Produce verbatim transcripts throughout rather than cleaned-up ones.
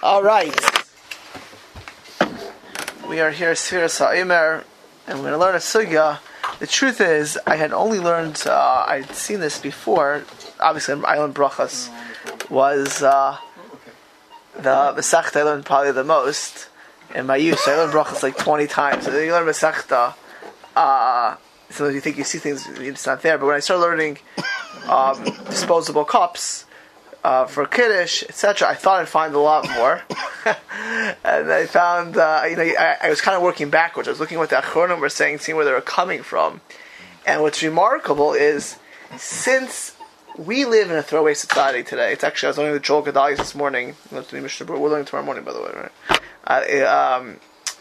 All right. We are here, Sfiras HaOmer, and we're going to learn a sugya. The truth is, I had only learned, uh, I'd seen this before. Obviously, I learned Brachas was uh, the Masechta I learned probably the most in my youth. So I learned Brachas like twenty times. So you learn Masechta. Uh, sometimes you think you see things, it's not there. But when I started learning um, disposable cups, Uh, for Kiddush, et cetera, I thought I'd find a lot more, and I found, uh, you know, I, I was kind of working backwards. I was looking at what the Achronim were saying, seeing where they were coming from, and what's remarkable is, since we live in a throwaway society today, it's actually, I was learning with Joel Gedalia this morning, we're learning tomorrow morning, by the way, right? Uh, um,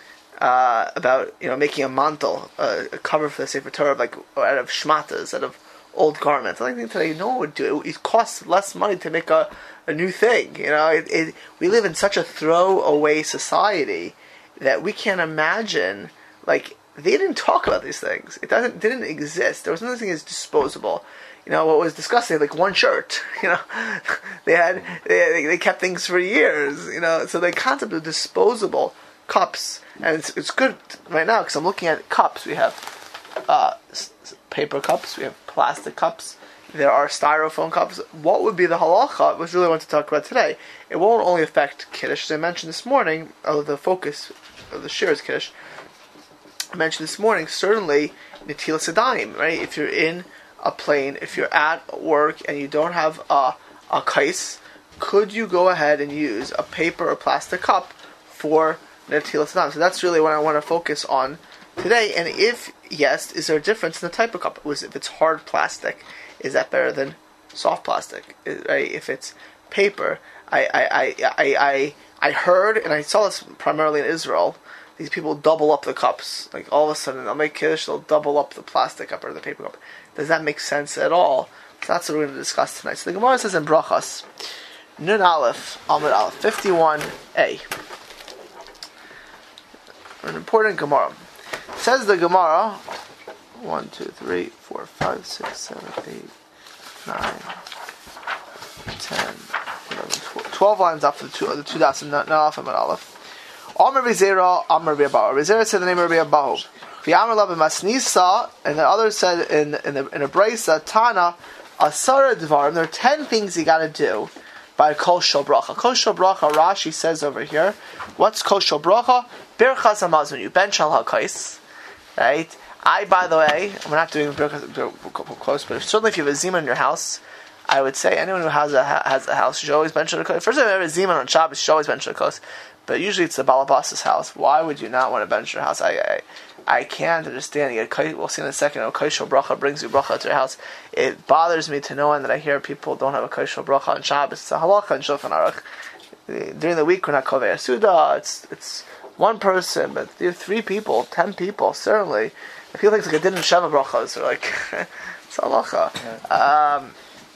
uh, about, you know, making a mantle, uh, a cover for the Sefer Torah, like, out of shmatas, out of old garments. I think today, no one would do it. It costs less money to make a, a new thing. You know, it, it, we live in such a throwaway society that we can't imagine. Like, they didn't talk about these things. It doesn't didn't exist. There was nothing as disposable. You know, what was discussed, they had like one shirt. You know, they had they they kept things for years. You know, so the concept of disposable cups, and it's it's good right now because I'm looking at cups. We have uh, paper cups. We have plastic cups. There are styrofoam cups. What would be the halacha, which really I want to talk about today? It won't only affect Kiddush, as I mentioned this morning, although the focus of the shir is Kiddush. I mentioned this morning, certainly, Netilas Yadayim, right? If you're in a plane, if you're at work and you don't have a, a kais, could you go ahead and use a paper or plastic cup for Netilas Yadayim? So that's really what I want to focus on today. And if yes, is there a difference in the type of cup? If it's hard plastic, is that better than soft plastic? Right? If it's paper, I I, I, I, I I heard, and I saw this primarily in Israel, these people double up the cups. Like all of a sudden, they'll make Kiddush, they'll double up the plastic cup or the paper cup. Does that make sense at all? So that's what we're going to discuss tonight. So the Gemara says in Brachas, Nun Aleph, Amud Aleph, fifty-one A. An important Gemara. Says the Gemara, one, two, three, four, five, six, seven, eight, nine, ten, eleven, twelve. Twelve lines after the two, the two dots in Nalaf and Aleph. Amr Vizera, Amr V'Abahu. Vizera said the name of V'Abahu. V'Amr Lav Masnisa, and the other said in in the in a brisa Tana Asara Dvarim. There are ten things you got to do by Kol Shel Bracha. Kol Shel Bracha. Rashi says over here, what's Kol Shel Bracha? Birchas Hamazon. You bench al hakais. Right? I, by the way, we're not doing close, but certainly if you have a Zeman in your house, I would say anyone who has a has a house should always bench a kos. First, if you have a Zeman on Shabbos, you should always bench a kos. But usually it's the Balabas's house. Why would you not want to bench your house? I I, I can't understand. You get, we'll see in a second. A kos shel bracha brings you bracha to your house. It bothers me to no end that I hear people don't have a kos shel bracha on Shabbos. It's a halacha in Shulchan Aruch. During the week, we're not kovei suda. It's it's one person, but you have three people, ten people, certainly. I feel like it's like a din and sheva brachas, or like it's halacha. Um,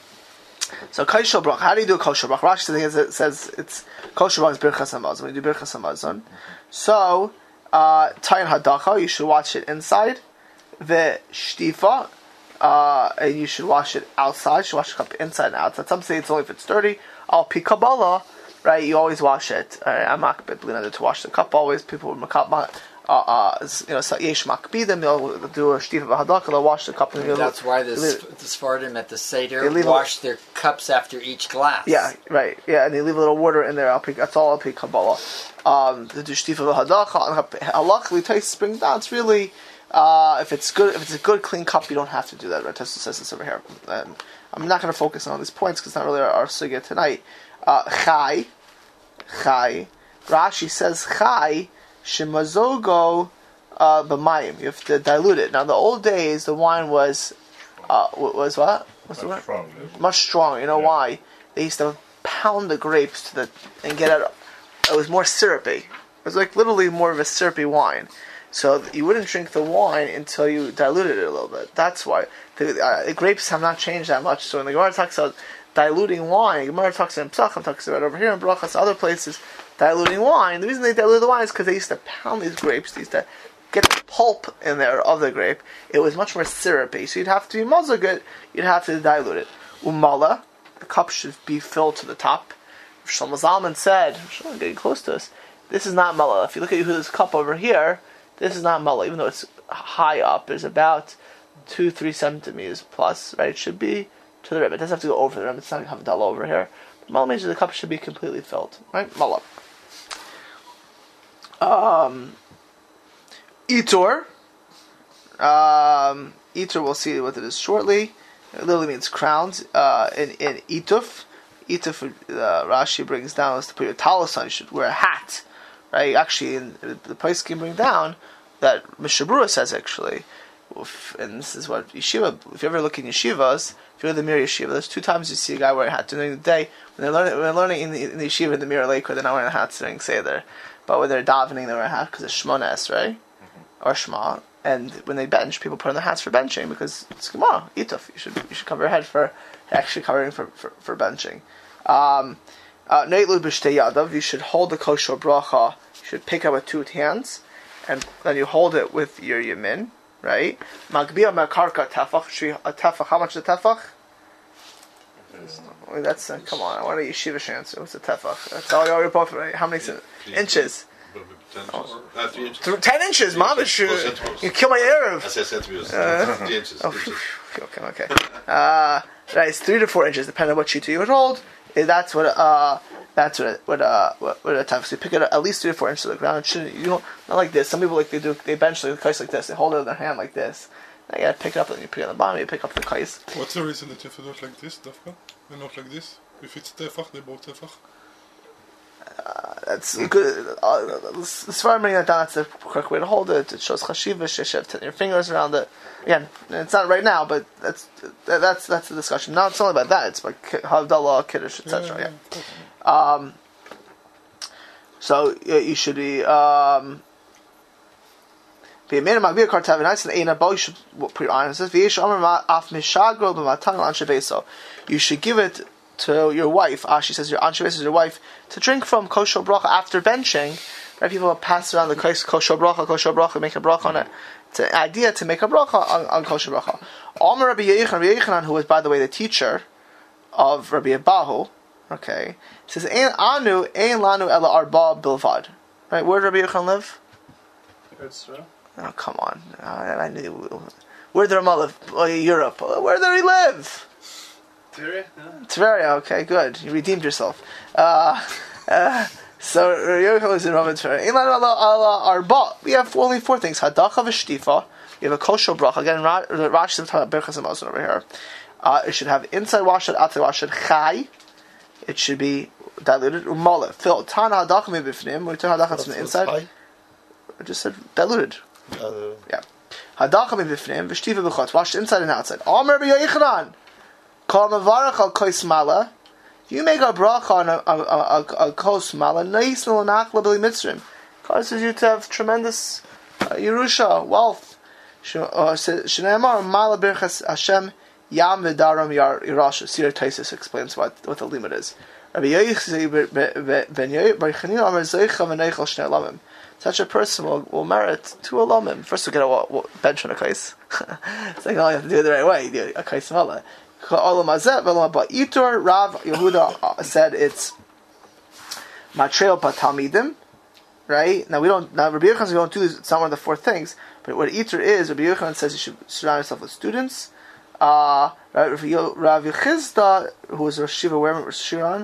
so kos shel bracha. How do you do a kos shel bracha? Rashi says it says it's kos shel bracha is birchas hamazon. When you do birchas hamazon, so uh, tayin hadacha, you should wash it inside. The shtifa, uh, and you should wash it outside. You should wash the cup inside and outside. Some say it's only if it's dirty. Al pi kabbalah. Right, you always wash it. I'm makbid to wash the cup always. People would makab, uh, uh, you know, yesh makbidim. They'll do a shtifa v'hadaka. They'll wash the cup. And and that's why the, the Sephardim at the Seder wash little, their cups after each glass. Yeah, right. Yeah, and they leave a little water in there. I'll pick, that's all I'll pick Kabbalah. Um, to do shtifa v'hadaka. Luckily, Tais brings down. It's really uh, if it's good, if it's a good clean cup, you don't have to do that. Right, Tais says this over here. Um, I'm not going to focus on all these points because it's not really our, our sugya tonight. Uh, chai, chai. Rashi says chai shemazogo uh, b'mayim. You have to dilute it. Now, in the old days, the wine was uh, was what? What's the word? Strong, much stronger. You know yeah. why? They used to pound the grapes to the and get it. It was more syrupy. It was like literally more of a syrupy wine. So you wouldn't drink the wine until you diluted it a little bit. That's why the, uh, the grapes have not changed that much. So when the Gemara talks about diluting wine, Gemara talks in Pesachim, talks about over here in Brachas, other places, diluting wine. The reason they diluted the wine is because they used to pound these grapes. They used to get the pulp in there of the grape. It was much more syrupy. So you'd have to be mazog it. You'd have to dilute it. Umala, the cup should be filled to the top. Shlomo Zalman said, Shlomo getting close to us, this is not Mala. If you look at Yehuda's cup over here, this is not Mala, even though it's high up. There's about two, three centimeters plus, right? It should be to the rim. It doesn't have to go over the rim. It's not Havdalah over here. Mala means the cup should be completely filled, right? Mala. Um, Itur. Um, Itur, we'll see what it is shortly. It literally means crowns. Uh, in in Ituf, Ituf, uh, Rashi brings down is to put your talus on. You should wear a hat, right? Actually, in the place can bring down that Mishabura says actually, and this is what yeshiva. If you ever look in yeshivas, if you're in the Mir yeshiva, there's two times you see a guy wearing a hat during the day. When they're learning, when they're learning in the, in the yeshiva in the Mir Lake, where they're not wearing a hat during Seder, but when they're davening, they wear a hat because it's Shmones, right? Mm-hmm. Or Shema. And when they bench, people put on their hats for benching because it's Gemara, Ituf. You should you should cover your head for actually covering for for, for benching. Um, uh, you should hold the kosher bracha. You should pick up with two hands, and then you hold it with your yamin, right? Magbia makarka tefach. A tefach. How much is a tefach? Well, that's uh, come on. I want a yeshivish answer. What's a tefach? That's all you're both right. How many inches? Ten inches. Oh. Uh, three inches. Ten inches, mamish. You, you kill my Erev. I said centimeters. Uh, three inches. Oh, inches. Okay, okay. Uh, right, it's three to four inches, depending on what shita you would hold. That's what. Uh, that's what. What. Uh, what, what a time. So you pick it up at least three to four inches of the ground. It shouldn't. You don't. Not like this. Some people like they do. They bench like the kais like this. They hold it in their hand like this. Now you gotta pick it up, and you put it on the bottom. You pick up the kais. What's the reason that if you do it like this, dafka, and not like this? If it's tefach, they both tefach. Uh, that's good. Uh, as far as bringing that down, that's the correct way to hold it. It shows chashiva. You should have your fingers around it. Again, it's not right now, but that's that's that's the discussion. Now it's only about that. It's like havdalah, kiddush, et cetera. Yeah. yeah. yeah. Um, so yeah, you should be. Um, be a man of magvir kartav nice and ein abol. You should put your eye on it. It says v'yesh amar af mishagro b'matan anshe beso. You should give it to your wife. Ashi says your anshe beso is your wife to drink from kosher bracha after benching. Right? People pass around the kosher bracha, kosher bracha, make a bracha on it. It's an idea to make a bracha on, on kosher bracha. Omer Rabbi Yochanan, Rabbi Yochanan, who was by the way the teacher of Rabbi Abahu, okay, says ein anu ein lanu ela arba bilvad. Right? Where did Rabbi Yochanan live? Oh, come on. Uh, I knew. Where did Ramah live? Oh, Europe. Where did he live? Tveria. Tveria. Okay, good. You redeemed yourself. Uh, uh, so Yochanan lives in Rama Tveria. Ein lanu ela ela arba. We have only four things: hadacha v'shtifa. You have a kosher bracha. Again, Rashi is talking about berachas hamazon over here. Uh, it should have inside washed, outside washed, chai. It should be diluted. Umala filled. Tana hadacha mibifnim. We turn hadacha from the inside. I just said diluted. Uh, yeah. Hadacha mibifnim v'shtiva b'chutz. Washed inside and outside. Amar Rabbi Yochanan. Kol mavarach al kos mala. If you make a bracha on a, a, a, a, a kos mala, neis lo nachla b'li mitzrim, causes you to have tremendous uh, yerusha, wealth. Shneimar mala birchas Hashem yam v'daram yar yerasha. Sir Taisus explains what what the limit is. Rabbi Yochanan ben Yochanan Amar zeicha v'neichel shnei lamim. Such a person will, will merit two alamim. First, we get a, a bench on a kais. It's like, oh, you have to do it the right way. You do a kais mala. But Itur Rav Yehuda said it's matreo patalmidim. Right now, we don't. Now, Rabbi Yochanan, we don't do this. It's not one of the four things. But what Itur is, Rabbi Yochanan says you should surround yourself with students. Uh, Rav Yechizda, who was Rosh Shiva, where was Shiran?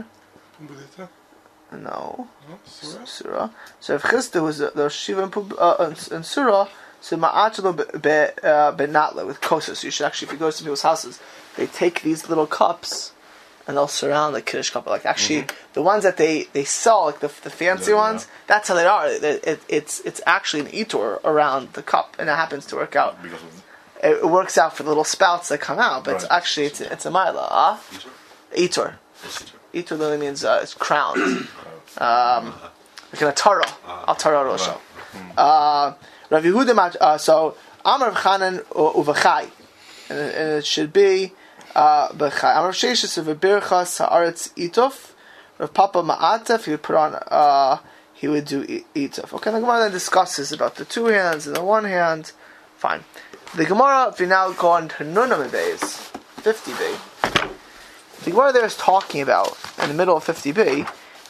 No, no Surah. So if Chisda was the Rosh Shiva in Surah, so Ma'achlo benatla with kosos. You should actually, if you go to some people's houses, they take these little cups and they'll surround the kiddush cup. Like actually, mm-hmm. the ones that they, they sell, like the the fancy yeah, ones, yeah. that's how they are. It, it, it's it's actually an itur around the cup, and it happens to work out. It, it works out for the little spouts that come out, but right. it's actually it's it's a mila. Huh? Itur. Itur literally means uh, it's crowned. um, like an atara. Atara rosha. Uh, Rav Yehuda, uh, so Amar Chanan uvachai, and it should be b'chai. Amar Sheshes of Birchas Haaretz Ituf. Rav Papa Ma'atef, he would put on. Uh, he would do Ituf. Okay, the Gemara then discusses about the two hands and the one hand. Fine. The Gemara, if you now go on to Nunam fifty b. The Gemara there is talking about in the middle of fifty b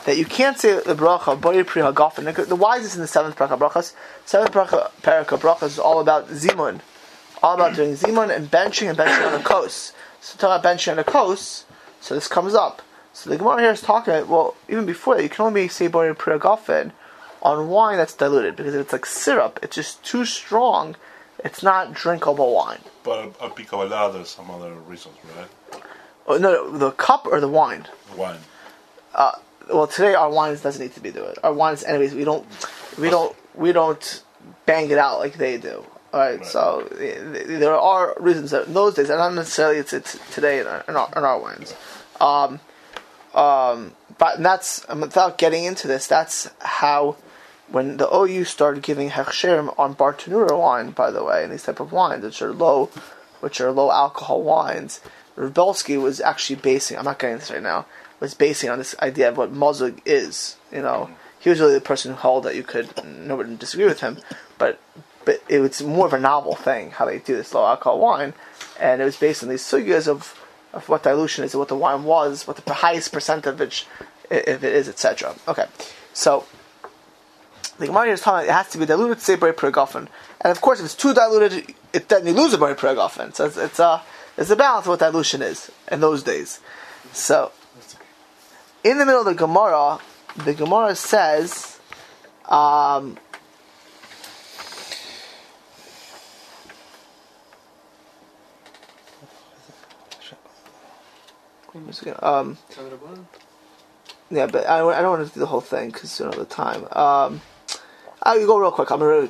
that you can't say the bracha Bori Pri Hagafen. The wise is in the seventh parak brachas. Seventh parak brachas is all about zimun, all about doing zimun and benching and benching on a kos. So talk about benching on a kos. So this comes up. So the Gemara here is talking about, well, even before that, you can only say Bori Pri Hagafen on wine that's diluted, because if it's like syrup, it's just too strong. It's not drinkable wine. But a, a picabalá, there's some other reasons, right? Oh, no, no, the cup or the wine? Wine. Uh, well, today our wines doesn't need to be doing it. Our wines, anyways, we don't, we don't, we don't bang it out like they do. All right, right. So uh, there are reasons that in those days, and not necessarily it's, it's today in our, in our, in our wines. Um, um, but and that's without getting into this. That's how when the O U started giving hechsherim on Bartanura wine, by the way, and these type of wines, which are low, which are low alcohol wines. Rebelsky was actually basing, I'm not getting this right now, was basing on this idea of what mozug is. You know, he was really the person who held that you could, nobody would disagree with him, but but it was more of a novel thing, how they do this low alcohol wine, and it was based on these sugyas of, of what dilution is, what the wine was, what the highest percentage, if it is, et cetera. Okay, so the Gemara is talking about it has to be diluted to say Bori Pri Hagafen, and of course if it's too diluted, it, then you lose a Bori Pri Hagafen. So it's, it's a There's a balance of what dilution is in those days. So, in the middle of the Gemara, the Gemara says, um, um yeah, but I, I don't want to do the whole thing because you know the time. Um, I'll go real quick. I'm going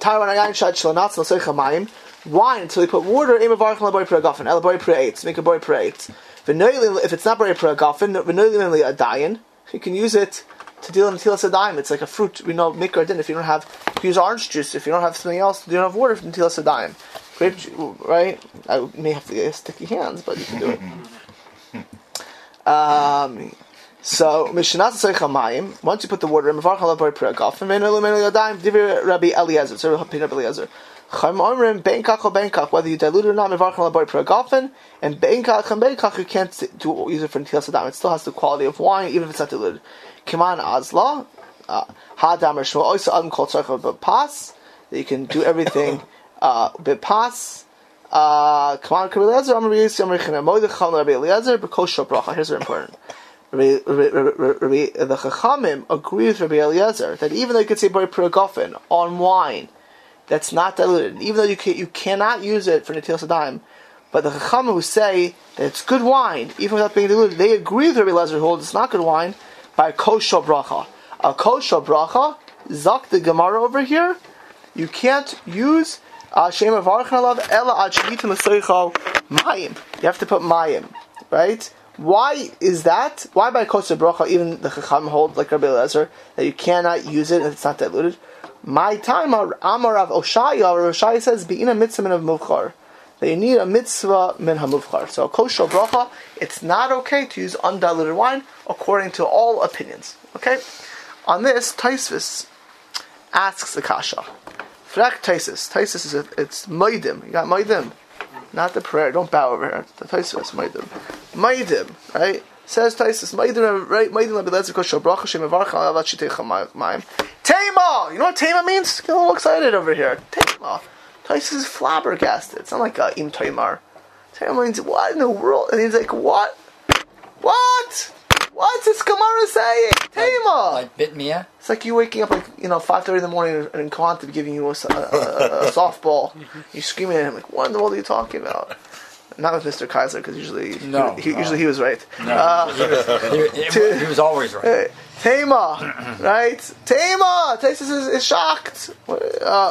to wine until you put water in a varch la Bori Pri Hagafen, el Bori Pri Eitz, make a Bori Pri Eitz. If it's not Bori Pri Hagafen, v'noilin a dayan, you can use it to deal in Netilas Yadayim. It's like a fruit. We know mikra din. If you don't have, if you use orange juice. If you don't have something else, you don't have water for Netilas Yadayim. Grape juice, right? I may have to get sticky hands, but you can do it. um. So, Mishnat Tzorich HaMayim, once you put the water in, Mevarch la Bori Pri Hagafen, v'noilin a dayan, Divrei Rabbi Eliezer, so Rabbi Eliezer. Whether you dilute it or not, and you can't do, use it for Netilas Yadayim. It still has the quality of wine, even if it's not diluted. Kiman Azla, Hadam Rishma Oysa Adam Kol Tzorich B'Pas, that you can do everything B'Pas. Kiman Rabbi Eliezer, Amar Yisrael, Amar Chana Moedecham Rabbi Eliezer, B'Kosher Bracha. Here's very important. The Chachamim agree with Rabbi Eliezer that even though you could say Bori Pri Hagafen on wine that's not diluted, even though you can, you cannot use it for Netilas Yadayim, but the Chachamim who say that it's good wine, even without being diluted, they agree with Rabbi Eliezer who holds it's not good wine by a kosher bracha. A kosher bracha, zak the Gemara over here, you can't use Shem Avarchan alav ela ad sheyitim l'soichal mayim. You have to put mayim, right? Why is that? Why by kosher bracha even the Chachamim hold like Rabbi Eliezer that you cannot use it if it's not diluted? My time, Amar of Oshaya, or Oshaya says, "Be'ina mitzvah min of muvchar." That you need a mitzvah min hamuvchar. So kosher bracha, it's not okay to use undiluted wine according to all opinions. Okay, on this, Taisvis asks the kasha. Frak Taisis, Taisis is a, it's maidim. You got maidim, not the prayer. Don't bow over here. The Taisvis maidim, maidim, right? Says Taisis, maidim, right? Maidim Rabbi Eliezer kosher bracha shem avarcha alav shiteicha mayim. Tema! You know what Tema means? Get a little excited over here. Tema. Taisus is flabbergasted. It's not like uh, Im Taimar. Tema means, what in the world? And he's like, what? What? What's this Gemara saying? Tema! Like, like Bitmia? It's like you waking up like, you know, five thirty in the morning and Kwantab giving you a, a, a, a softball. You're screaming at him like, what in the world are you talking about? Not with Mister Kaiser, because usually, no, he, he, no. usually he was right. No, uh, he, was, he, he, he was always right. Tema, right? Tema! Taisus is, is shocked. Uh,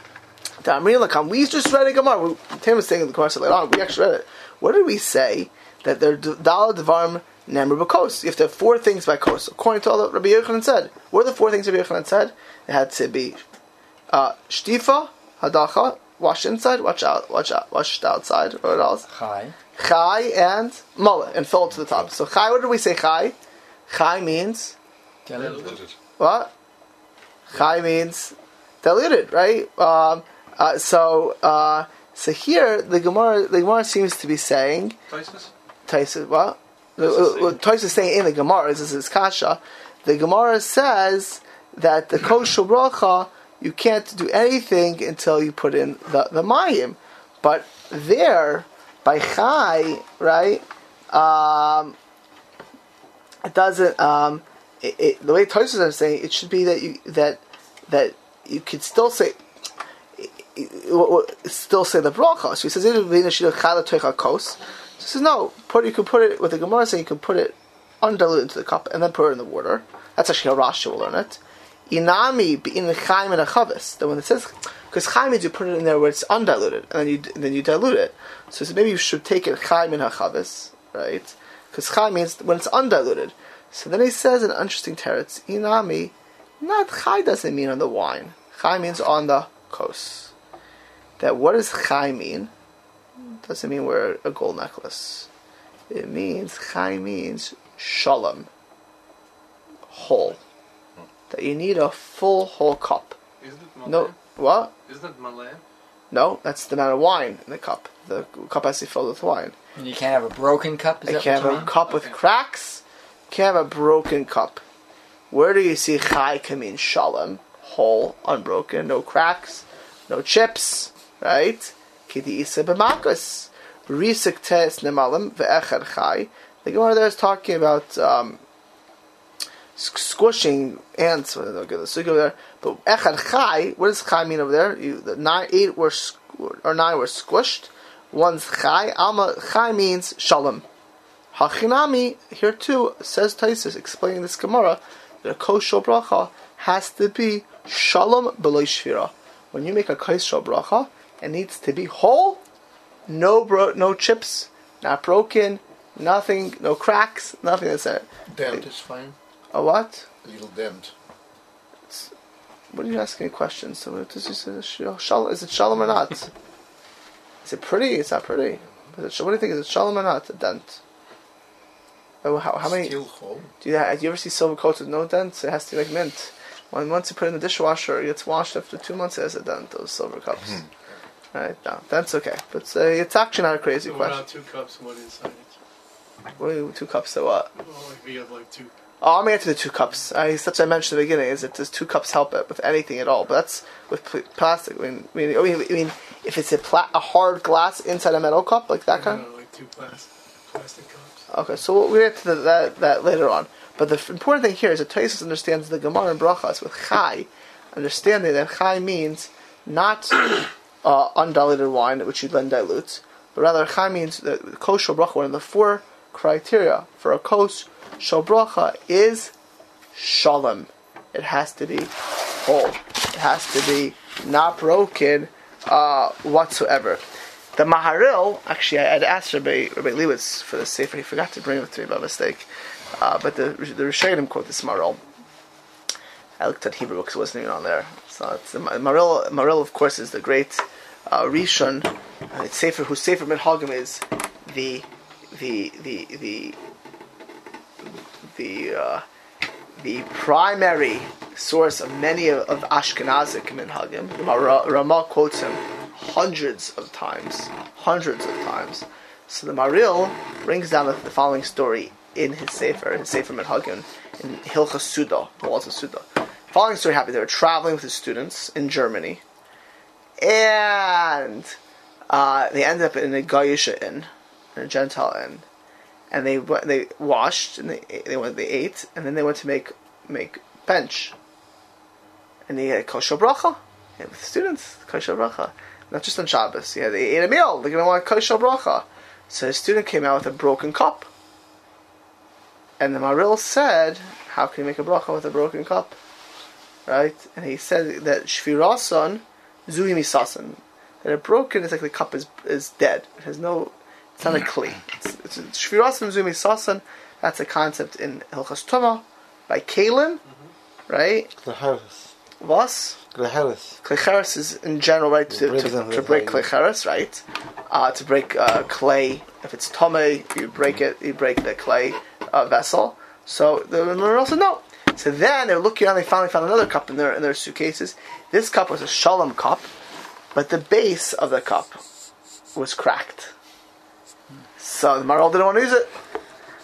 we just read a Gemara. Tema is saying in the Gemara later on. We actually read it. What did we say? That they're Dala Devarim Nemru B'Kos. You have to have four things by Kos. According to all that Rabbi Yochanan said. What are the four things Rabbi Yochanan said? It had to be uh, Shtifa, Hadacha, wash inside, watch out, watch out, washed outside. What else? Chai. Chai and mullet, and fill it to the top. So Chai, what did we say Chai? Chai means... Diluted. What? Chai means diluted, right? Um, uh, so, uh, so here the Gemara, the Gemara seems to be saying. Taisus? Taisus, what? Taisus is saying in the Gemara, this is kasha, the Gemara says that the kosher bracha, you can't do anything until you put in the, the mayim. But there, by chai, right, um, it doesn't, um, it, it, the way Tosfos is saying, it should be that you, that, that you could still say, still say the bracha. So he says, so he says, no, put, you can put it, with the Gemara saying you can put it undiluted into the cup and then put it in the water. That's actually how Rashi will learn it. Inami in the chaim and a chavis. That when it says, because chaim means you put it in there where it's undiluted, and then you and then you dilute it. So, so maybe you should take it chaim and a chavis, right? Because chaim means when it's undiluted. So then he says an interesting teretz. Inami, not chai doesn't mean on the wine. Chai means on the kos. That what does chai mean? Doesn't mean wear a gold necklace. It means chai means shalom, whole. That you need a full whole cup. Isn't it malay? No, what? Isn't it malay? No, that's the amount of wine in the cup. The cup has to be filled with wine. And you can't have a broken cup? Is You that can't what you have a mean? cup with Okay. cracks. You can't have a broken cup. Where do you see chai can mean shalom, whole, unbroken, no cracks, no chips, right? Kidi isa b'makas. Risik tes nemalim ve'echad chai. The Gemara there is talking about um, squishing ants. Well, they'll get the sugi over there. But echad chai, what does chai mean over there? You, the nine, eight were squ- or nine were squished. One's chai. Alma chai means shalom. Hachinami here too says Taisus explaining this Gemara that a kosher bracha has to be shalom b'lo shvira. When you make a kosher bracha, it needs to be whole, no bro- no chips, not broken, nothing, no cracks, nothing that's it. Dent is fine. A what? A little dent. What are you asking me questions? So what does he say? Shalom? Is it shalom or not? Is it pretty? It's not pretty. Is it, what do you think? Is it shalom or not? A dent. Oh, how, how many? Still whole. Do you, do you ever see silver coats with no dents? It has to be like mint. When once you put it in the dishwasher, it gets washed after two months. It has a dent. Those silver cups. Mm-hmm. Right? No, that's okay. But uh, it's actually not a crazy So question. about two cups, one inside it. What do you- two cups? So what? Well, like we have like two. Oh, I'm answer the two cups. I, such I mentioned at the beginning is that does two cups help it with anything at all? But that's with pl- plastic. I mean, I mean, I mean, I mean if it's a, pla- a hard glass inside a metal cup like that kind. Uh, like two plastic plastic cups. Okay, so we'll get to the, that that later on. But the f- important thing here is that Taisus understands the Gemara and Brachas with Chai, understanding that Chai means not uh, undiluted wine, which you then dilute, but rather Chai means that kosher bracha. One of the four criteria for a kosher bracha is shalom. It has to be whole. It has to be not broken uh, whatsoever. The Maharil, actually, I had asked Rabbi, Rabbi Lewis for the Sefer. He forgot to bring it to me by mistake. Uh, but the the Rishonim quote this Maharil. I looked at Hebrew because it wasn't even on there. So it's the Maharil. Maharil, of course, is the great uh, Rishon. Uh, it's Sefer whose Sefer Minhagim is the the the the the uh, the primary source of many of, of Ashkenazic Minhagim. The Mar- Ramah quotes him hundreds of times, hundreds of times. So the Maril brings down the, the following story in his Sefer, his Sefer Minhagim, in Hilchas Suda, the walls of Suda. The following story happened. They were traveling with his students in Germany, and uh, they ended up in a Goyisha inn, in a Gentile inn, and they went, they washed and they they went they ate, and then they went to make make bench, and they had kosher bracha, and with the students kosher bracha. Not just on Shabbos. Yeah, they ate a meal. They're going to want kosher bracha. So his student came out with a broken cup. And the Maril said, how can you make a bracha with a broken cup? Right? And he said that shvirasan zuhi misasan. That a broken is like the cup is is dead. It has no, it's not a kli. It's, it's, it's shvirasan zuhi misasan. That's a concept in Hilchas Tumah by Kalin. Right? Klecheres. Was? Klecheres. Klecheres is in general, right, to, Breaks to, them to with break fire. klecheres, right? Uh, to break uh, clay. If it's tomei, you break it, you break the clay uh, vessel. So the Maharil said no. So then they were looking around, they finally found another cup in their in their suitcases. This cup was a shalom cup, but the base of the cup was cracked. So the Maharil didn't want to use it.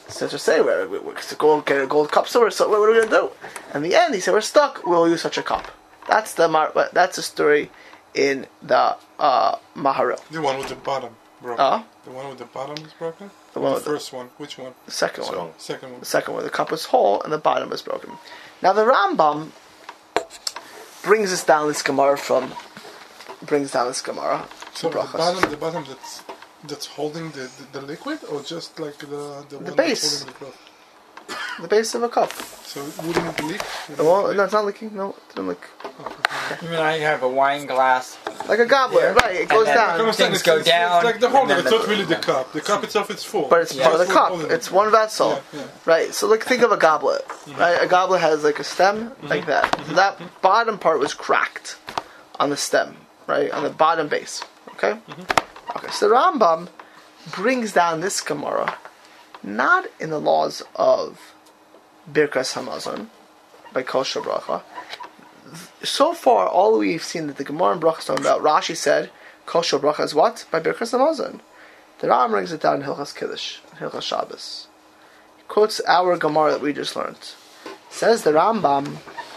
So just say we're, we're, we're to go get a gold cup. So we're so what are we gonna do? In the end, he said we're stuck. We'll use such a cup. That's the mar- That's the story in the uh, Maharil. The one with the bottom broken. Uh, the one with the bottom is broken? The one the with the- first one. Which one? the second one. So, Second one. The second one. The cup was whole and the bottom was broken. Now the Rambam brings us down this Gemara from brings down this Gemara. So the Brachas. bottom, the bottom that's that's holding the, the, the liquid, or just like the the, one base. that's holding the cloth? The base of a cup. So it wouldn't leak. Wouldn't Well, leak? no, it's not leaking. No, it didn't leak. You mean I have a wine glass? Like a goblet, Yeah. right? It And goes then- down. Come on, Things it's, go it's, down, It's like the holder. and It's then not the- really the cup. The cup itself is full. But it's Yeah. part of the It's cup. holding It's it. one vessel, Yeah, yeah. right? So, like, think of a goblet, right? A goblet has like a stem, like that. So that bottom part was cracked on the stem, right, on the bottom base. Okay. Okay. So the Rambam brings down this Gemara, not in the laws of Birkas Hamazon by Kosher Bracha. So far, all we've seen that the Gemara and Bracha is talking about, Rashi said, Kosher Bracha is what? By Birkas Hamazon. The Ram brings it down in Hilchas Kiddush, Hilchas Shabbos. He quotes our Gemara that we just learned. Says the Rambam,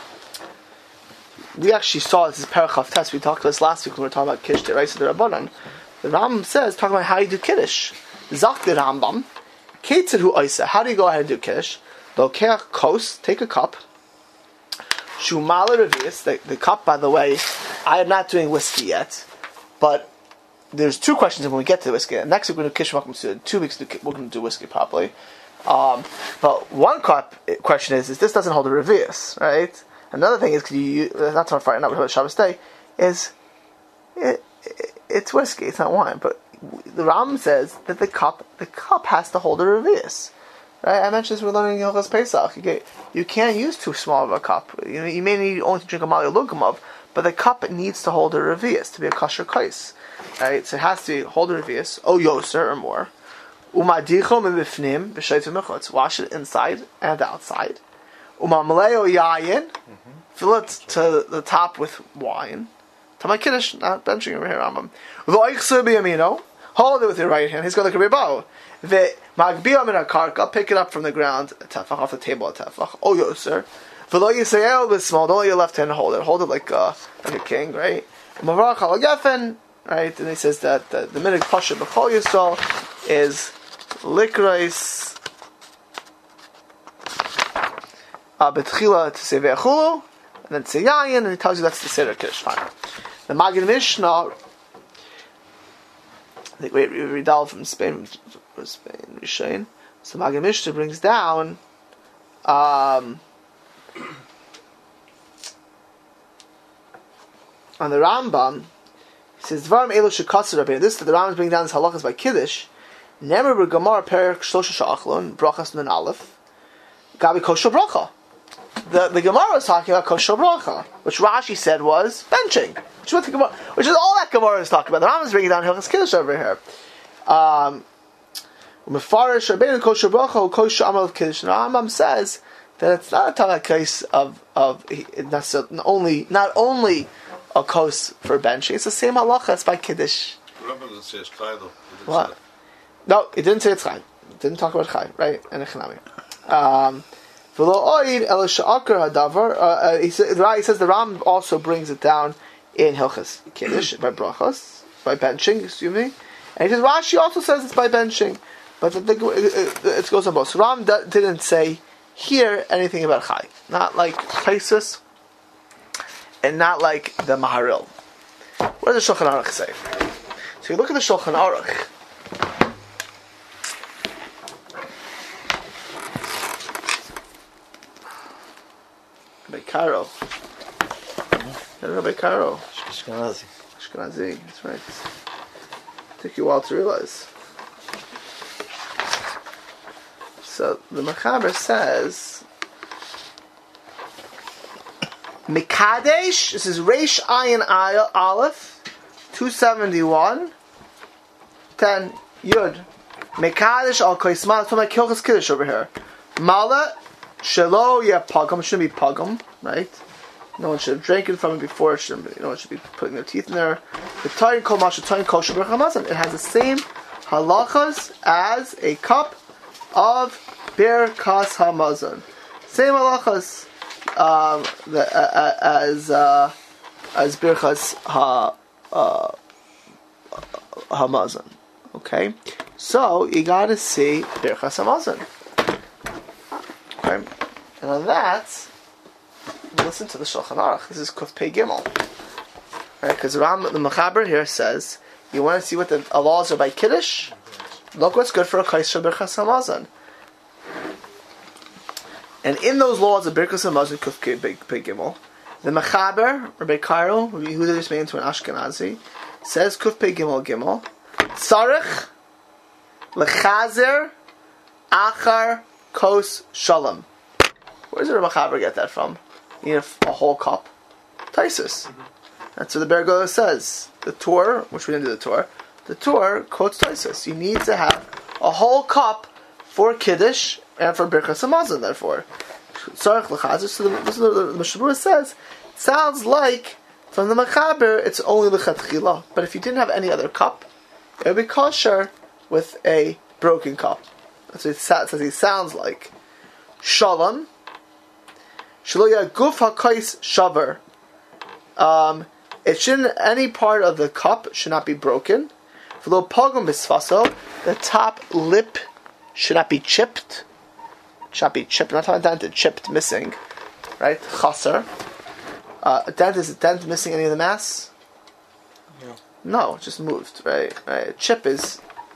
we actually saw this is Parachav Test, we talked about this last week when we were talking about Kiddush, right? So the Rabbanan, the Rambam says, talking about how you do Kiddush. Zach the Rambam, Ketzir hu oisa, how do you go ahead and do Kiddush? Lokeach kos, take a cup, Shumala revius, the, the cup, by the way, I am not doing whiskey yet, but there's two questions when we get to the whiskey. Next week we're going to do Kiddush Makom Suda. Two weeks we're going to do whiskey properly. Um, but one cup question is, is this doesn't hold a revius, right? Another thing is, could you, not on Friday, not about Shabbos day, is it, it, it's whiskey, it's not wine. But the Ram says that the cup, the cup has to hold a revius. Right? I mentioned this when we're learning Hilchas Pesach. You, get, you can't use too small of a cup. You know, you may need only to drink a mali lugamav, but the cup needs to hold a revius to be a kosher kais. Right? So it has to hold a revius, o yoser or more. Umadicho mibifnim b'shaytu mechutz. Wash it inside and outside. Umamaleo yayin. Fill it to the top with wine. To my kiddush, not benching over here, Rambam. V'oichsu b'yamino. Hold it with your right hand. He's going to bow. The magbiyam in a karka, pick it up from the ground, a tefach off the table, a tefach. Oh yoser, v'lo yisrael b'smal. Don't let your left hand hold it. Hold it like a like a king, right? Mavarach al gefen, right? And he says that the, the minhag pasha b'chol yisrael is likrais betchila to say ve'achulu, and then say yayin, and he tells you that's the seder kiddush. Fine. The Magid Mishnah. The great Ridal from Spain, from Spain, Rishain. So Magid Mishnah brings down um, on the Rambam. He says, "Dvarim elu shekatzer Rabbeinu." This the Rambam is bringing down this halachas by Kiddush. Never b'Gemara perik shlosha sha'achlon brachas nun aleph gabi kosher bracha. The the Gemara is talking about kosher bracha, which Rashi said was benching. Which is, what the Gemara, which is all that Gemara is talking about. The Rambam is bringing down Hilchas Kiddush over here. Um, Mefarish Rabbeinu kosher bracha kosher amal of Kiddush. The Rambam says that it's not a talk case of of not only not only a kos for benching. It's the same halacha as by Kiddush. Remember doesn't say it's chai though. It didn't What? say No, it didn't say it's chai. It didn't talk about chai, right? And echanami. Um, V'lo oid el sha'akar hadavar. Uh, he says he says the Ram also brings it down in Hilchas Kiddush by brachos, by benching, excuse me. And he says Rashi also says it's by benching, but the, the, it, it goes on both. So Ram d- didn't say here anything about chai, not like Taisus, and not like the Maharil. What does the Shulchan Aruch say? So you look at the Shulchan Aruch. Beikaro. Beikaro. Ashkenazi. Ashkenazi, that's right. Took you a while to realize. So the Mechaber says Mikadesh, this is Reish Ayin Aleph, two seventy-one, ten Yud. Mikadesh al Koisman, it's like Hilchas Kiddush over here. Mala Shelo yeah pagum, shouldn't be pagum, right? No one should have drinking from it before. It shouldn't be, no one should be putting their teeth in there. The Tayin Kol Masha Tayin Kol Shabbat Hamazon. It has the same halachas as a cup of Birkas Hamazon. Same halachas um, the, uh, as uh, as Birkas Ha uh, Hamazon. Okay, so you got to see Birkas Hamazon. Okay, and on that, listen to the Shulchan Aruch. This is Kuf Pei Gimel. Right, because Ram the Mechaber here says you want to see what the laws are by Kiddush. Look what's good for a Kaisha Birkas Hamazon. And in those laws of Birkas Hamazon, Kuf Pei Gimel, the Mechaber, Rabbi Cairo, Rabbi Yehuda just made into an Ashkenazi, says Kuf Pei Gimel Gimel, Tzarech Lechazer Achar Kos Shalom. Where does the Mechaber get that from? You need a, a whole cup. Taisus. Mm-hmm. That's what the Ber Gola says. The Torah, which we didn't do the Torah, the Torah quotes Taisus. You need to have a whole cup for Kiddush and for Birkas Hamazon, therefore. Tzarech Lechazer. So the, this is what the Mishnah Berurah says. It sounds like from the Mechaber it's only Lechatchila. But if you didn't have any other cup, it would be kosher with a broken cup. That's what it says. It sounds like. Shalom. Shaloya Guf HaKais Shaver. Um, it shouldn't, any part of the cup should not be broken. V'lo pogum b'sfaso, the top lip should not be chipped. Should not be chipped. I'm not talking dented, chipped, missing. Right? Chaser. Uh, a dent, is a dent missing any of the mass? No. No, it just moved, right? Right. A chip is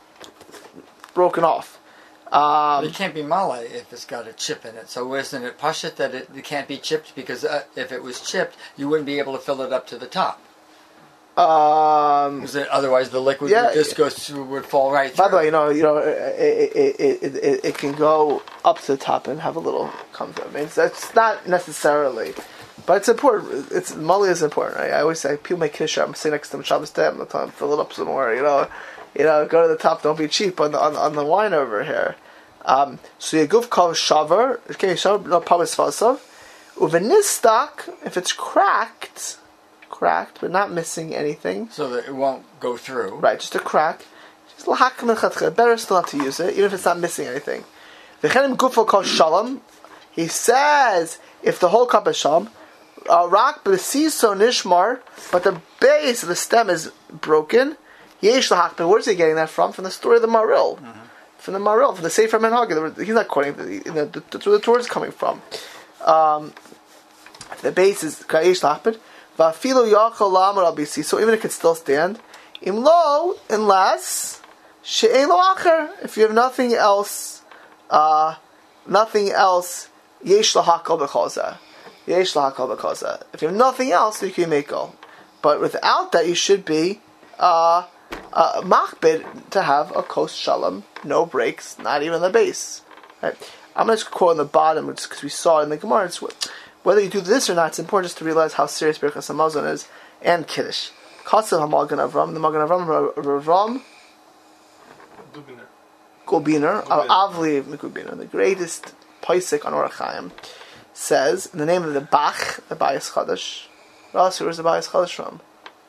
broken off. Um, it can't be mala if it's got a chip in it. So isn't it pashut that it, it can't be chipped? Because uh, if it was chipped, you wouldn't be able to fill it up to the top. Um, Because otherwise the liquid yeah, would just go through, would fall right through. By the way, you know, you know, it it, it, it, it, it can go up to the top and have a little come through. I mean, it's, it's not necessarily, but it's important. It's mali is important, right? I always say people make kiddush. I'm sitting next to them Shabbos day. I'm telling them fill it up some more. You know, you know, go to the top. Don't be cheap on the on, on the wine over here. Um, so you guf kol shaver. Okay, shaver no pabes fasav. Uvenistak, if it's cracked, cracked but not missing anything, so that it won't go through. Right, just a crack. Just l'hakim l'chatchil. Better still not to use it, even if it's not missing anything. V'chenim gufo kol shalom. He says if the whole cup is shalom, rak b'siso nishmar, but the base of the stem is broken. Yesh l'hakim. Where's he getting that from? From the story of the Maril. Mm-hmm. From the Maril, from the Sefer Menhagah. He's not quoting the, the, the, the, the Torah is coming from. Um, the base is ka'ish l'hapid. Va'afilu yachal lamar al-bisi. So even if it can still stand, imlo, unless she'ein lo acher. If you have nothing else, uh, nothing else, yesh lahakal b'choza. Yesh lahakal b'choza. If you have nothing else, you can make all. But without that, you should be uh, uh, machbid to have a kos shalom, no breaks, not even the base. Right? I'm going to quote on the bottom because we saw it in the Gemara. It's, whether you do this or not, it's important just to realize how serious Birkas Hamazon is and Kiddush. Katsav HaMagen Avram, the Magen Avram, Avram Gubiner, Avli Mikubiner, the greatest Paisik on Orach Chaim, says in the name of the Bach, the Bayis Chadash. Ross, where's the Bayis Chadash from?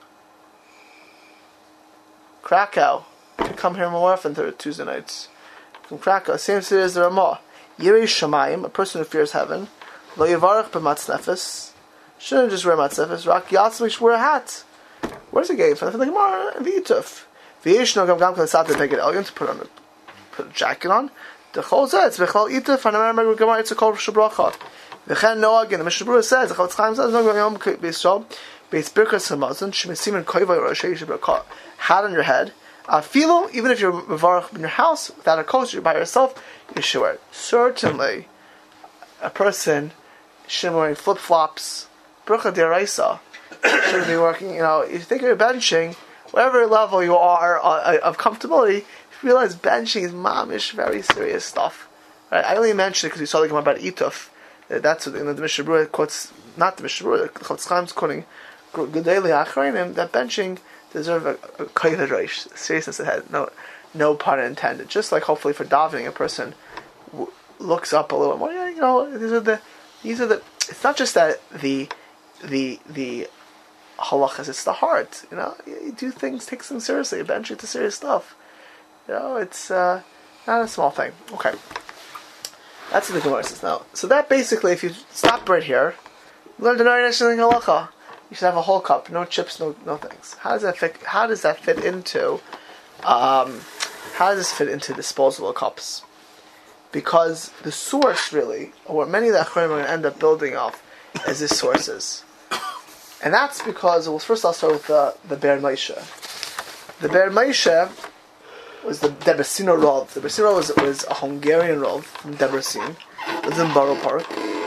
Krakow. You come here more often Tuesday nights. From Krakow, same city as the Ramah. Yirei Shamayim, a person who fears heaven. Lo Yavarach b'matznefes. Shouldn't just wear matznefes. Rak Yatzmi should wear a hat. Where's the game from? From the Gemara and V'yituf. V'yish no gam gam k'lesat t'peged elyon to put on a put a jacket on. The chol zetz v'chal ituf hanamer meg Gemara it's a kol shabracha. V'chen no again. The Mishnah Berurah says the Chofetz Chaim says no yom b'yisrael b'yis Birkas Hamazon shemisim and koivay roshei you should put a hat on your head. Uh, filo, even if you're mevarach in your house without a coach, you're by yourself, you should wear it. Certainly, a person shouldn't be wearing flip flops. Brucha deraisa shouldn't be working. You know, if you think you're benching, whatever level you are uh, of comfortability, you realize benching is mamish, very serious stuff. Right? I only mentioned it because we saw the Gemara about ituf. That's what you know, the Mishnah Berurah quotes. Not the Mishnah Berurah. The Chofetz Chaim's quoting Gedolei Achronim that benching deserve a, a koyed reish, seriousness ahead. No, no pun intended. Just like hopefully for davening, a person w- looks up a little more. Yeah, you know, these are the, these are the. It's not just that the, the the halachas. It's the heart. You know, you, you do things, take things seriously. Eventually, it's serious stuff. You know, it's uh, not a small thing. Okay. That's what the Gemara says now. So that basically, if you stop right here, learn the Nari Neshing Halacha. You should have a whole cup, no chips, no no things. How does that fit? How does that fit into? Um, how does this fit into disposable cups? Because the source, really, or what many of the Achronim are going to end up building off, is this sources, and that's because. Well, first I'll start with the the Be'er Moshe. The Be'er Moshe was the Debrecen Rav. The Debrecen Rav was, was a Hungarian Rav from Debrecen. Lived in Borough Park.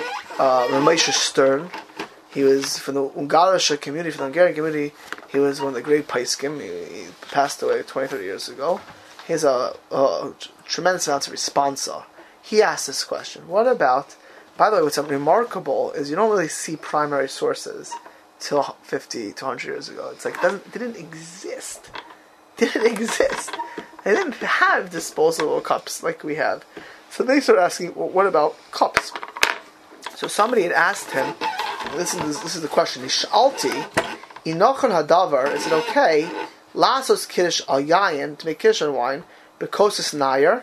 Uh, Moshe Stern. He was from the Ungarische community, from the Hungarian community. He was one of the great Paiskim. He, he passed away twenty, thirty years ago. He has a, a tremendous amount of responsa. He asked this question. What about, by the way, what's remarkable is you don't really see primary sources till fifty to one hundred years ago. It's like, it doesn't, didn't exist. Didn't exist. They didn't have disposable cups like we have. So they started asking, well, what about cups? So somebody had asked him, this is this is the question. Nishalti, inochon hadavar. Is it okay? Lasos kiddush al yayin, to make kiddush on wine, bekosis nayer,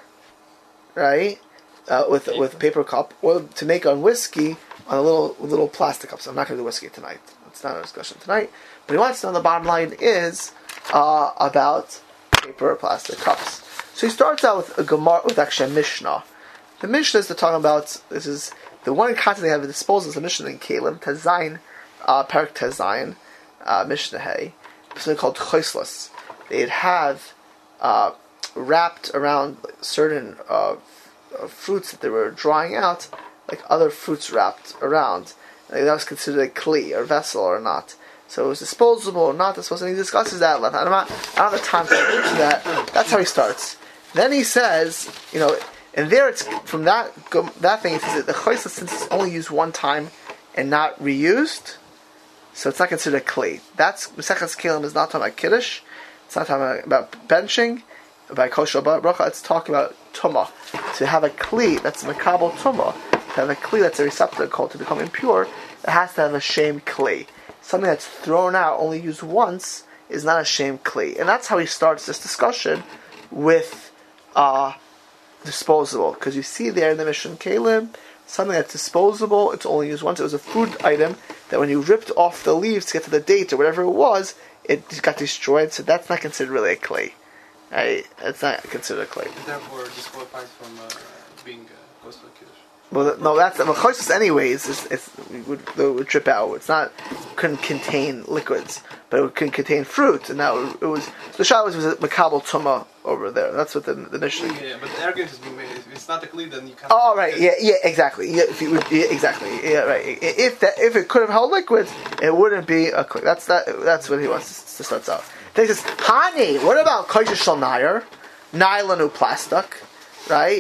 right? Uh, with with paper cup, or to make on whiskey on a little little plastic cups. I'm not going to do whiskey tonight. That's not our discussion tonight. But he wants to know the bottom line is uh, about paper or plastic cups. So he starts out with a Gemara, with actually a Mishnah. The Mishnah is to talk about, this is the one concept they have at disposal is the Mishnah in Kalim, Tezayin, uh, Perak Tezayin, uh, Mishnah Hay, something called Choislas. They'd have uh, wrapped around certain uh, uh, fruits that they were drying out, like other fruits wrapped around. Like that was considered a kli, or vessel, or not. So it was disposable or not disposable. And he discusses that. I don't, I don't have the time to get into that. That's how he starts. Then he says, you know, and there it's from that that thing. It says that the choislas, since it's only used one time and not reused, so it's not considered a kli. That's Maseches Kelim is not talking about kiddush. It's not talking about benching, about kosher bracha. It's talking about tumah. To have a kli that's makabel tumah, to have a kli that's a receptacle to become impure, it has to have a shame kli. Something that's thrown out, only used once, is not a shame kli. And that's how he starts this discussion with uh, disposable. Because you see there in the Mishnah Kalim, something that's disposable, it's only used once. It was a food item that when you ripped off the leaves to get to the date or whatever it was, it got destroyed. So that's not considered really a kli. Right? It's not considered a kli. And therefore disqualifies from uh, being uh, kosher kiddush. Well, no, that's well, choices anyways. It's, it's it would, it would drip out. It's not couldn't contain liquids, but it could contain fruit, and that was, it was. So the shah was, was a makabel tuma over there. That's what the the Mishnah. Yeah, yeah, but the argument is being made. If it's not the kli, then you can't. Oh, right. Yeah, yeah, exactly. Yeah, if you would, yeah, exactly. Yeah, right. If that if it could have held liquids, it wouldn't be a kli. That's that. That's what he wants to start out. Then he says, "Hani, what about kosher shel nayer, nylon or plastic, right?"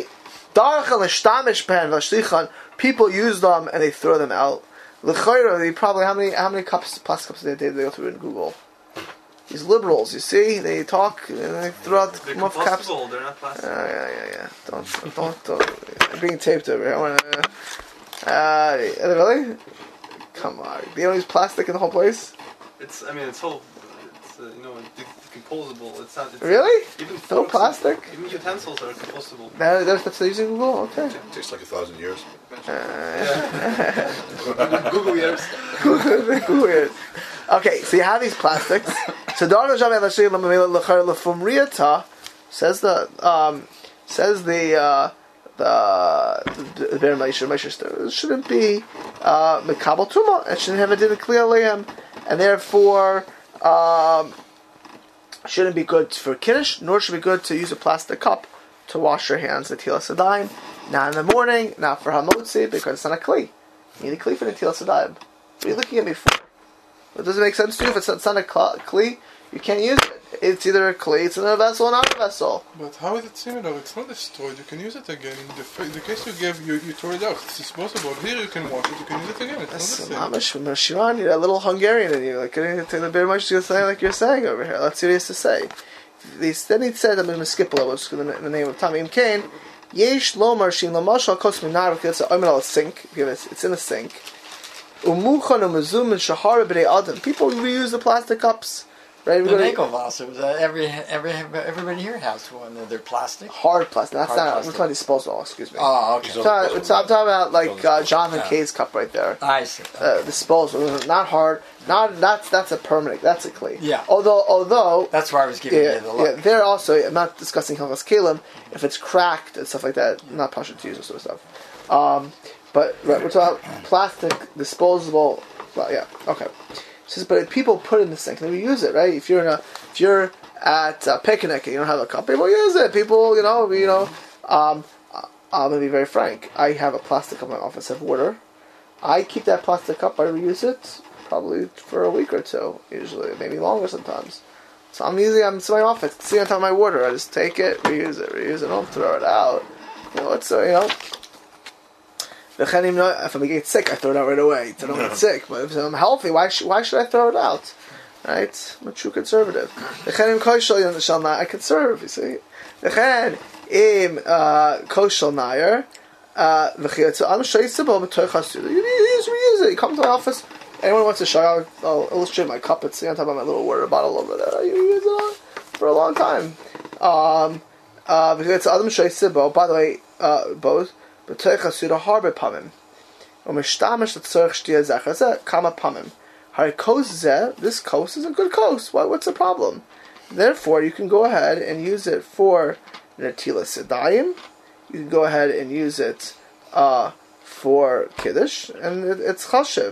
People use them and they throw them out. They probably how many how many cups plastic cups did they, they go through in Google? These liberals, you see, they talk and they throw out they're muff caps. They're not plastic. Uh, yeah, yeah, yeah. Don't, don't, don't. I'm being taped over here. I want to. Uh, really? Come on. They don't use plastic in the whole place. It's. I mean, it's whole. It's uh, you know decomposable. It's not. It's Really? Even No forks, plastic? Even utensils are compostable. That, that's that's they're using Google. Okay. It takes like a thousand years. Google years. Weird. Okay, so you have these plastics. So says the um, says the uh, the the Be'er Moshe it shouldn't be uh, mekabel tuma. It shouldn't have a din of kli aleim, and therefore um, shouldn't be good for kiddush, nor should it be good to use a plastic cup to wash your hands at Netilas Yadayim. Not in the morning, not for hamotzi, because it's not a kli. You need a kli for Netilas Yadayim. What are you looking at me for? It doesn't make sense to you. If it's not a kli, you can't use it. It's either a kli, it's in a vessel, or not a vessel. But how is it similar? It's not destroyed. You can use it again. In the, f- the case you gave, you, you throw it out. It's disposable. Here you can wash it. You can use it again. It's not the same. Shiran, you're a little Hungarian in you. Like, getting to the Be'er Moshe saying like you're saying over here. Let's see what he has to say. Then he said, I'm going to skip a little, which is in the name of Tamim Kane. Yesh lomar shin lamashal kos minar. It's a sink. It's in a sink. Umuchan umazum and shahara b'nei adam. People reuse the plastic cups. right? The Nagelwasser was uh, every every everybody here has one. They're plastic. Hard plastic. That's Hard not. plastic. We're talking disposable. Excuse me. Oh, okay. So, so I'm talking about like uh, Jonathan Yeah. K's cup right there. I see. Uh, disposable, not hard. Not that's that's a permanent. That's a clay. Yeah. Although although That's why I was giving yeah, you the yeah, look. they're also. I'm not discussing Hilchos Kalim. If it's cracked and stuff like that, not pasha to use and sort of stuff. Um, but right, we're talking about plastic, disposable. Well, yeah, okay. Says, but if people put it in the sink and they use it, right? If you're in a, if you're at a picnic and you don't have a cup, people use it. People, you know, you know. Um, I'm gonna be very frank. I have a plastic cup in my office. I have water. I keep that plastic cup. I reuse it probably for a week or two, usually, maybe longer sometimes. So I'm using. I'm in my office. See on top of my water. I just take it, reuse it, reuse it. Don't throw it out. You know, it's uh, you know. If I'm getting sick, I throw it out right away. I don't get sick. But if I'm healthy, why sh- why should I throw it out? Right? I'm a true conservative. I conserve. You see. Im koshel nair. I'm sure it's about you use reuse it. You come to my office. Anyone wants to show? I'll, I'll illustrate my cup. It's on top of my little water bottle over there. You use it for a long time. Um. Uh. By the way, uh, both. B'toich hasuda harbe pamim, u'mishtamish l'tzorich shtia zecher zeh kama pamim. Hari kos zeh, this kos is a good kos. Why? What's the problem? Therefore, you can go ahead and use it for netilas yadayim. You can go ahead and use it uh, for kiddush, and it, it's chashiv.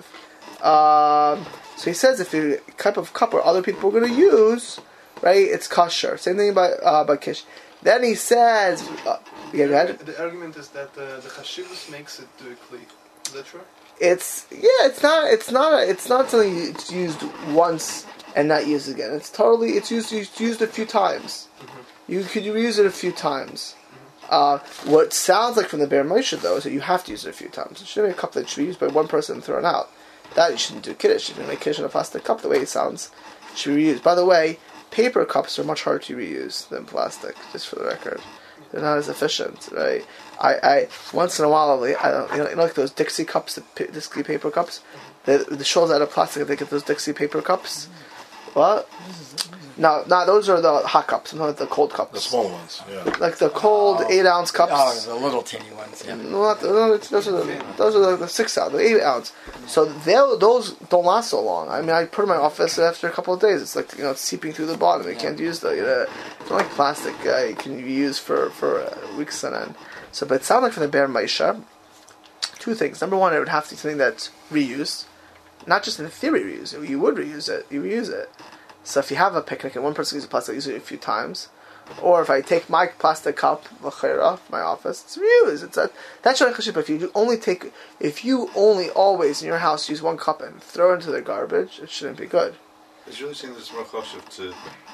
Um, so he says, if you type of cup where other people are going to use, right, it's kosher. Same thing about uh, about kish. Then he says. Uh, Yeah, go ahead. The argument is that uh, the chashivus makes it uh, kli. Is that true? It's yeah. It's not. It's not. A, it's not something it's used once and not used again. It's totally. It's used. It's used a few times. Mm-hmm. You could reuse it a few times. Mm-hmm. Uh, what sounds like from the Be'er Moshe though is that you have to use it a few times. It shouldn't be a cup that should be used by one person and thrown out. That you shouldn't do kiddush. You shouldn't make kiddush in a plastic cup the way it sounds. It should be reused. By the way, paper cups are much harder to reuse than plastic. Just for the record. They're not as efficient, right? I, I once in a while, I don't, you know, you know, like those Dixie cups, the Dixie paper cups. The the shawls out of plastic. They get those Dixie paper cups. What? No, no, those are the hot cups. Not the cold cups. The small ones, yeah. Like the cold oh. eight ounce cups. Oh, the little teeny ones. Yeah. No, not the, no, those are the those are the, the six ounce, the eight ounce. So those don't last so long. I mean, I put them in my office after a couple of days. It's like, you know, it's seeping through the bottom. You yeah. can't use the. You know, it's not like plastic. Uh, you can use for for uh, weeks on end. So, but it sounds like from the Be'er Moshe, two things. Number one, it would have to be something that's reused, not just in theory reuse. You would reuse it. You reuse it. So if you have a picnic and one person uses plastic, I use it a few times. Or if I take my plastic cup, l'chayra, from my office, it's reused. It's a, that's what chashiv. If you only take, if you only always in your house use one cup and throw it into the garbage, it shouldn't be good. Is you really saying that it's more chashiv to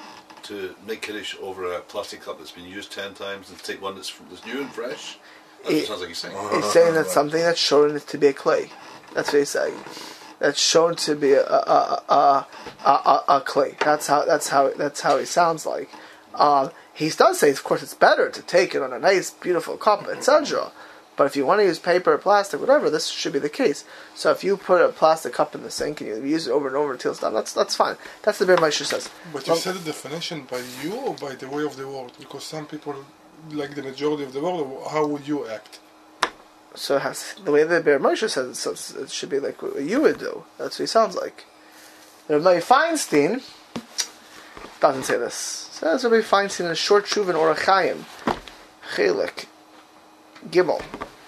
to make kiddush over a plastic cup that's been used ten times and to take one that's, that's new and fresh? That's what it sounds like he's saying. He's saying that something that's shown to be a clay. That's what he's saying. That's shown to be a a, a, a, a, a clay. That's how that's how that's how he sounds like. Um, he does say, of course, it's better to take it on a nice, beautiful cup, et cetera. But if you want to use paper, plastic, whatever, this should be the case. So if you put a plastic cup in the sink and you use it over and over until it's done, that's that's fine. That's the Be'er Moshe says. But you said the definition by you or by the way of the world? Because some people, like the majority of the world, how would you act? So it has, the way the Be'er Moshe says it, so it should be like what you would do. That's what he sounds like. Rabbi Feinstein doesn't say this. Says Rabbi Feinstein in a short shuv in Orach Chaim, Chelik, Gimel,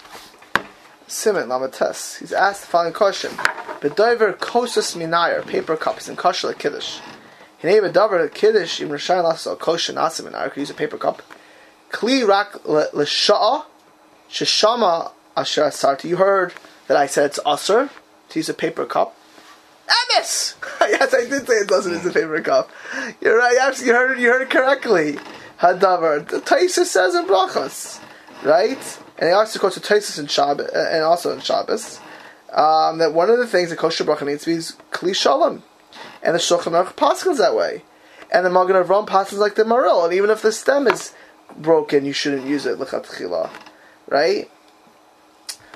Simen, Lamates. He's asked the following question: B'dover kosas minayer, paper cups, and kosher like kiddush. Hinei b'dover kiddush im rashayin lasso kosher nasim minayer. Could use a paper cup. Kli rak l'sha'a sheshama. Asher Asarti, you heard that I said it's usher to use a paper cup. Emes! Yes, I did say it doesn't use a paper cup. You're right, you heard it, you heard it correctly. Hadavar. The Taisus says in Brachos. Right? And he also quotes the Taisus in Shabbos, and also in Shabbos, um, that one of the things that kosher bracha needs to be is Kli Shalom. And the Shulchan Aruch paschals that way. And the Magen Avraham paschals like the Maril. And even if the stem is broken, you shouldn't use it. L'chatchila. Right?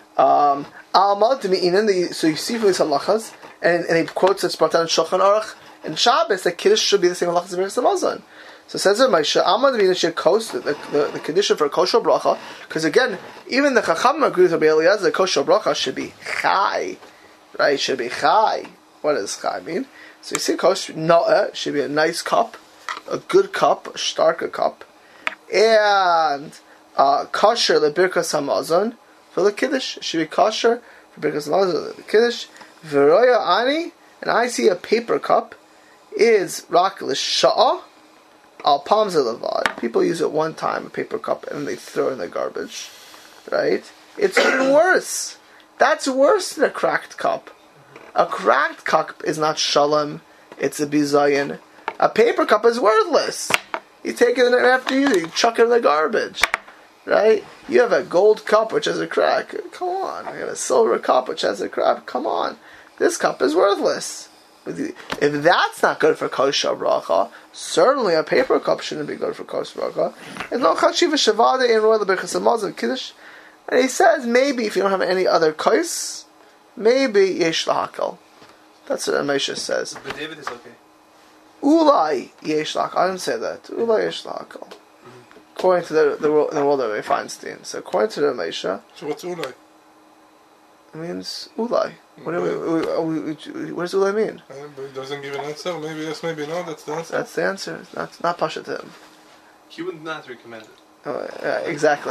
Um, so you see from these halachas, and, and he quotes it's brought down in Shulchan Aruch, And Shabbos, the Kiddush should be the same halachas as Hamazon. So it says in Moshe, Amad V'Yinashir Kos, the, the, the condition for kosher bracha, because again, even the Chacham agree with Rabbi Eliezer, the kosher bracha should be chai, right? Should be chai. What does chai mean? So you see kosher, no'eh, should be a nice cup, a good cup, a starker cup, and uh, kosher lebirkas hamazon for the Kiddush. It should be kosher for birkas hamazon for the Kiddush. V'roya ani, and I see a paper cup, is rak l'sha'ah, al palms levad. People use it one time, a paper cup, and they throw it in the garbage. Right? It's even worse. That's worse than a cracked cup. A cracked cup is not shalom, it's a bizayin. A paper cup is worthless. You take it in after you, you chuck it in the garbage. Right? You have a gold cup which has a crack. Come on. You have a silver cup which has a crack. Come on. This cup is worthless. If that's not good for kosher bracha, certainly a paper cup shouldn't be good for kosher bracha. It's no chachiv shavada in royal birkas hamazon kiddush. And he says maybe if you don't have any other kos, maybe yesh lahakal. That's what Moshe says. But David is okay. Ulai yesh lahakal. I didn't say that. Ulai yesh lahakal. According to the the, the world of Feinstein. So according to the Moshe. So what's ulai? It means ulai. What, do we, we, we, what does ulai mean? Uh, but it doesn't give an answer. Maybe yes, maybe no. That's the answer. That's the answer. Not not pasha to him. He would not recommend it. Oh, yeah, exactly.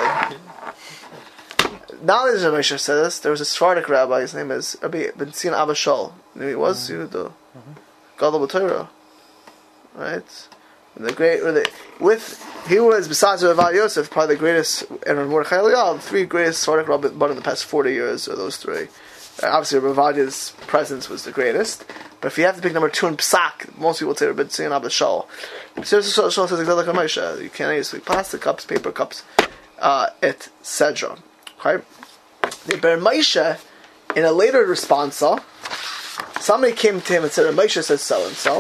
Not only does Moshe say this, there was a Sephardic rabbi. His name is Rabbi Ben Zion Abba Shaul. You know who he was? You the Gadol B'Torah, right? And the great, or the, with he was besides Rav Yosef, probably the greatest, and Mordechai Eliyahu, the three greatest Sephardic rabbis in the past forty years, are those three. Uh, obviously, Rav Adia's presence was the greatest, but if you have to pick number two in Psak, most people would say Rabbi Zion Abba Shaul. Seriously, Shaul says exactly like Moshe. You can't use plastic cups, paper cups, uh, et cetera. Okay, the Ber Moshe, in a later response, somebody came to him and said, Moshe says so and so.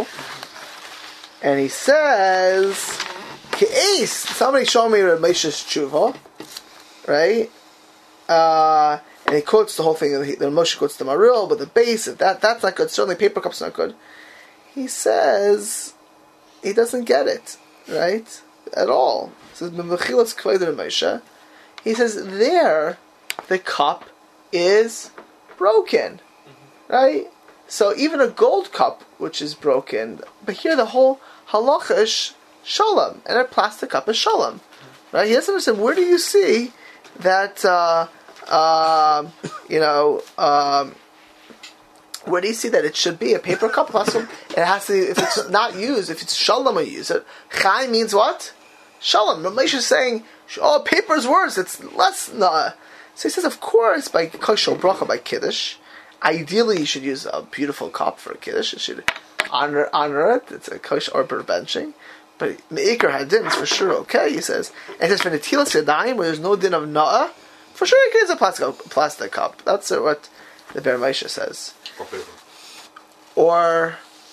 And he says, Ke'es, somebody showed me Rav Moshe's tshuva, right? Uh, and he quotes the whole thing, the Moshe quotes the Maril, but the base, if that, that's not good, certainly paper cup's not good. He says, he doesn't get it, right? At all. He says, M'mechilas k'vayder Moshe. He says, there, the cup is broken, right? So even a gold cup, which is broken, but here the whole halacha is shalom, and a plastic cup is shalom, right? He doesn't understand, where do you see that, uh, um, you know, um, where do you see that it should be a paper cup, plastic? It has to, if it's not used, if it's shalom, we use it. Chai means what? Shalom. Ramesh is saying, oh, paper is worse, it's less, nah. So he says, of course, by kosher bracha, by kiddush, ideally, you should use a beautiful cup for a kiddush. You should honor honor it. It's a kosher or benching. But me'ikar hadin is for sure okay. He says, and it says for the tilas yadayim where there's no din of na'ah, for sure you can use a plastic plastic cup. That's what the Ber Moshe says. Or paper. Or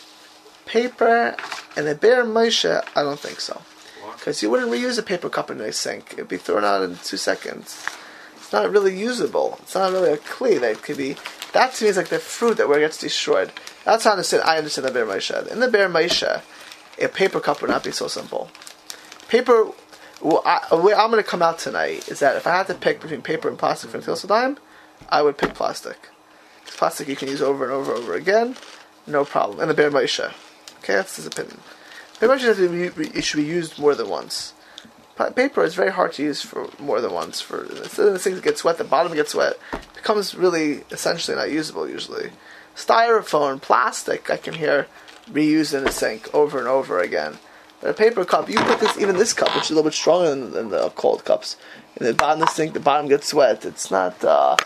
paper, and the Ber Moshe, I don't think so, because you wouldn't reuse a paper cup in a sink. It'd be thrown out in two seconds. It's not really usable. It's not really a kli that could be. That to me is like the fruit that where it gets destroyed. That's how I understand. I understand the Ber Moshe. In the Ber Moshe, a paper cup would not be so simple. Paper. Well, I, the way I'm going to come out tonight is that if I had to pick between paper and plastic for Netilas Yadayim, I would pick plastic. Because plastic you can use over and over and over again, no problem. And the Ber Moshe. Okay, that's his opinion. Ber Moshe says it should be used more than once. Paper is very hard to use for more than once. For the things get wet, the bottom gets wet. It becomes really essentially not usable usually. Styrofoam, plastic, I can hear reused in a sink over and over again. But a paper cup, you put this, even this cup, which is a little bit stronger than, than the cold cups, in the bottom of the sink, the bottom gets wet. It's not. Uh,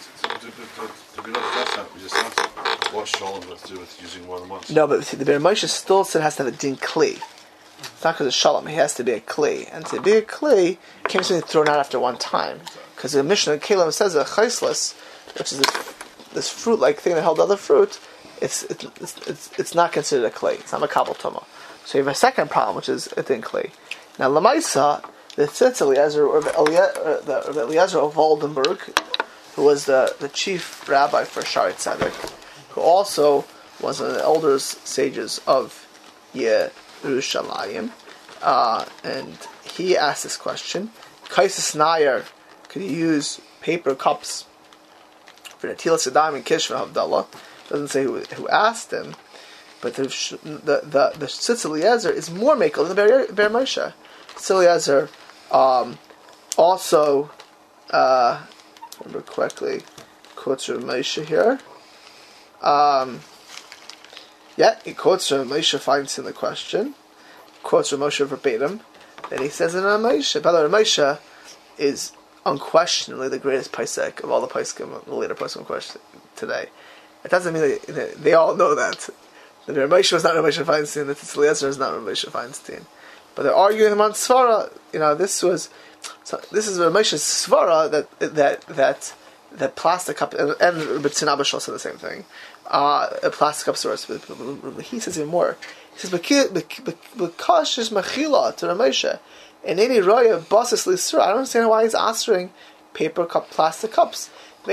To be honest, that's not. We just have to wash all of it to do with using more than once. no, but see, the Ber Moshe still said it has to have a din kli. It's not because it's shalom. He has to be a kli, and to be a kli, it can't be thrown out after one time. Because the Mishnah Kalim says a chaislis, which is this, this fruit-like thing that held other fruit, it's it's it's, it's, it's not considered a kli. It's not a kabel toma. So you have a second problem, which is a din kli. Now Lamaisa, the Tzitz Eliezer, or the Eliezer of Waldenberg, who was the, the chief rabbi for Shari Tzedek, who also was one of the elder sages of Yerushalayim, uh, and he asked this question: Kaisis Nair, could you use paper cups for Netilas Yadayim and Kishva Havdalah? Doesn't say who, who asked him, but the the the, the Tzitz Eliezer is more makel than the Ber, Ber Moshe. Tzitz Eliezer um, also, uh, remember correctly, quotes Rav Moshe here. Um, yeah, he quotes Rav Moshe Feinstein the question, quotes Rav Moshe verbatim, then he says in Rav Moshe, by the way, Rav Moshe is unquestionably the greatest Paisek of all the Paiskim, the later Paiskim question today. It doesn't mean that they, they all know that. The Rav Moshe was not Rav Moshe Feinstein, the Tzitz Eliezer is not Rav Moshe Feinstein. But they're arguing among Svara, you know, this was, so this is Rav Moshe's Svara that, that, that, that plastic cup, and, and B'tzin Abba said the same thing, uh, a plastic cup source, but he says even more. He says, B'kash is mechila to Rav Moshe, and any roya basis l'isra. I don't understand why he's answering paper cup, plastic cups.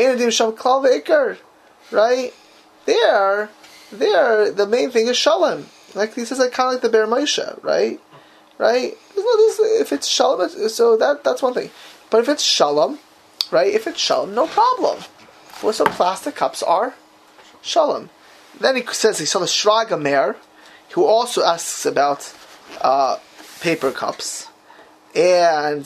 Right? There, there, the main thing is shalom. Like he says, like kind of like the Ber Moshe, right? Right? If it's shalom, so that that's one thing. But if it's shalom, right? If it's shalom, no problem. Well, so plastic cups are shalom. Then he says he saw the Shraga Meir, who also asks about uh, paper cups, and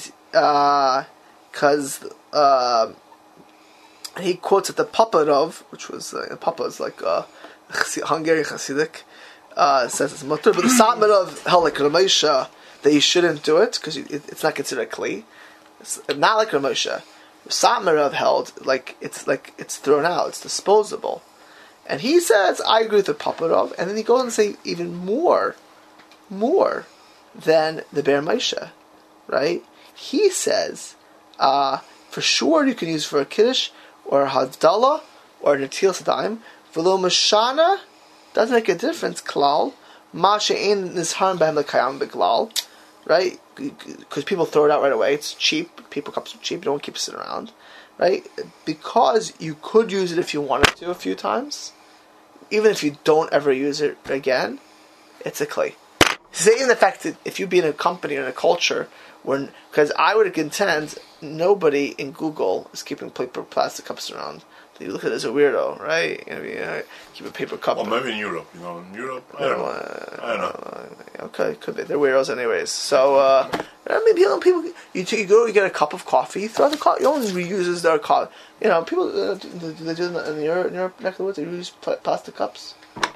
because uh, uh, he quotes at the Paparov, which was uh, Papa is like uh, Hungarian Hasidic, uh, says it's mutter, but the Satmarov held like Rav Moshe that you shouldn't do it because it, it's not considered kli. It's not like Rav Moshe. Satmarov held like it's like it's thrown out, it's disposable, and he says I agree with the Paparov, and then he goes and say even more, more than the Ber Moshe, right? He says uh, for sure you can use for a kiddush or a havdalah or a netilas yadayim. V'lo mashana doesn't make a difference. Klal ma she'ein nizharim b'hem l'kayam b'klal, right? Because people throw it out right away. It's cheap. People cups are cheap. You don't keep it sitting around, right? Because you could use it if you wanted to a few times, even if you don't ever use it again. It's a clay. Saying the fact that if you be in a company or in a culture where, because I would contend nobody in Google is keeping paper plastic cups around. You look at it as a weirdo, right? You know, you know, keep a paper cup. Or maybe in Europe, you know, in Europe, I don't know. Uh, I don't know. Okay, could be. They're weirdos anyways. So, uh, I mean, you know, people, you, you go, you get a cup of coffee, you throw the coffee, you only reuses their coffee. You know, people, uh, they do in your, in your neck of the woods, they reuse pl- plastic cups.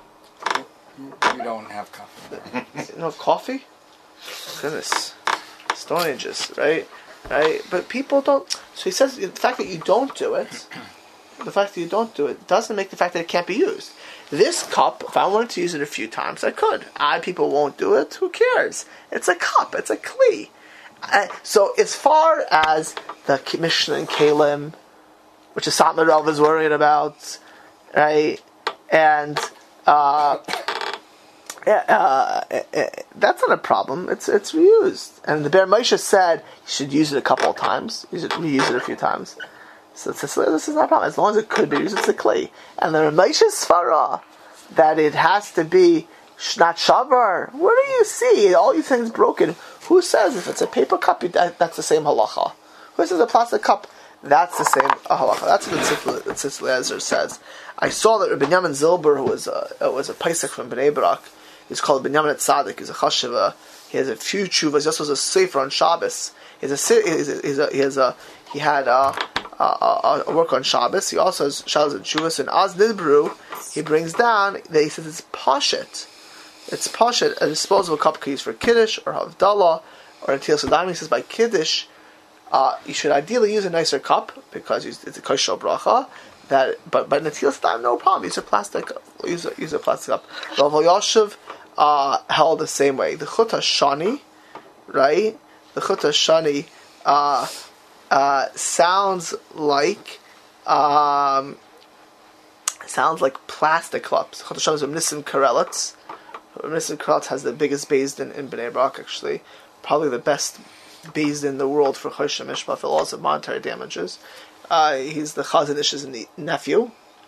We don't have coffee. You don't have coffee? Goodness. Stone Ages, right? Right? But people don't, so he says, the fact that you don't do it, the fact that you don't do it doesn't make the fact that it can't be used. This cup, if I wanted to use it a few times, I could. I people won't do it. Who cares? It's a cup. It's a kli. Uh, so as far as the Mishnah and Kalim, which is something Rav is worried about, right? And uh, yeah, uh, uh, that's not a problem. It's it's reused. And the Ber Moshe said you should use it a couple of times. Use it, reuse it a few times. So it's, this is not a problem. As long as it could be used, it's a kli. And the Rav Moshe Svara that it has to be not shavar. Where do you see all these things broken? Who says if it's a paper cup, that, that's the same halacha? Who says a plastic cup? That's the same halacha. That's what the Tzitz Eliezer says. I saw that Rabbi Binyamin Zilber, who was a was a Paisek from Bnei Brak, he's called Binyamin Tzaddik. He's a chashiva. He has a few tshuvas. He also has a sefer on Shabbos. He has a he has a, he has a he had a, a, a, a work on Shabbos. He also has Shabbos and tshuvas. And Az Nidbru, he brings down that he says it's pashit. It's pashit, a disposable cup can use for kiddush or havdalah or a netilas yadayim. He says by kiddush, uh, you should ideally use a nicer cup because it's a kosher bracha. That, but but netilas yadayim, no problem. Use a plastic, use a, use a plastic cup. Rav Yashiv uh, held the same way. The Chut HaShani, right? The Chut HaShani uh, uh, sounds like um, sounds like plastic cups. Chut HaShani is a Nissim Karelitz. Nissim Karelitz has the biggest beis din in Bnei Brak, actually. Probably the best beis din in the world for Choshen Mishpah for laws of monetary damages. Uh, he's the Chazon Ish's nephew.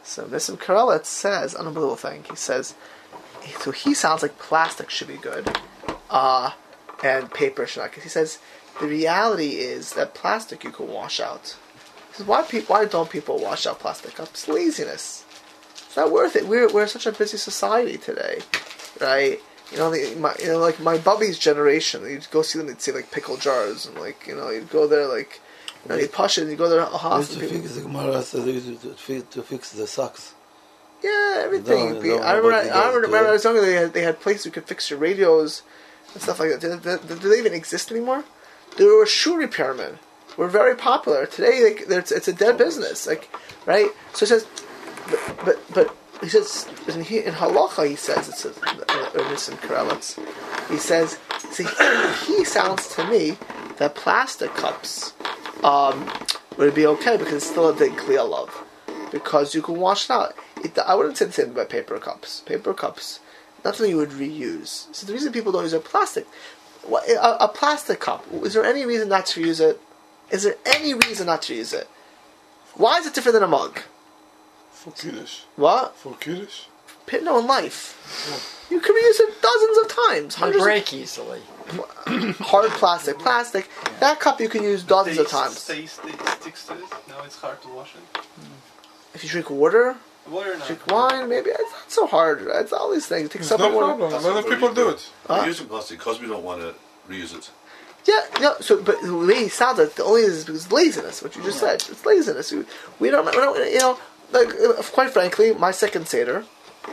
So Nissim Karelitz says, unbelievable thing. He says, so he sounds like plastic should be good, uh, and paper should not. Because he says the reality is that plastic you can wash out. He says, why people? Why don't people wash out plastic cups? Laziness. It's not worth it. We're we're such a busy society today, right? You know, the, my, you know, like my Bubby's generation. You'd go see them. They'd see like pickle jars, and like you know, you'd go there like, you know, you'd push it, and you go there. Oh, used to fix the Gemara said they used to, to, to fix the socks. Yeah, everything. No, Be, no, I remember. I, I remember when I was younger. They had they had places you could fix your radios and stuff like that. Do, do, do they even exist anymore? There were shoe repairmen. Were very popular today. Like, it's, it's a dead business. Like, right? So he says, but but, but he says in, he, in halacha he says it says in Karelitz. He says, see, he, he sounds to me that plastic cups um, would be okay because it's still a big clear love because you can wash it out. It, I wouldn't say the same about paper cups. Paper cups, nothing you would reuse. So the reason people don't use are plastic. What, a, a plastic cup. Is there any reason not to use it? Is there any reason not to use it? Why is it different than a mug? For Kiddush. What? For Kiddush. No, in life. You can reuse it dozens of times. They Hundreds break of, easily. hard plastic. Plastic. That cup you can use dozens of times. Stays, stays, sticks to it. Now it's hard to wash it. If you drink water, Water now. drink wine, maybe it's not so hard. It's all these things. It takes It's up no water. problem. A That's lot what of people we do it. We're Huh? using plastic because we don't want to reuse it. Yeah, yeah. So, but the way it sounds like the only is because laziness. What you just said, it's laziness. We, we don't, we don't, you know. Like, quite frankly, my second seder,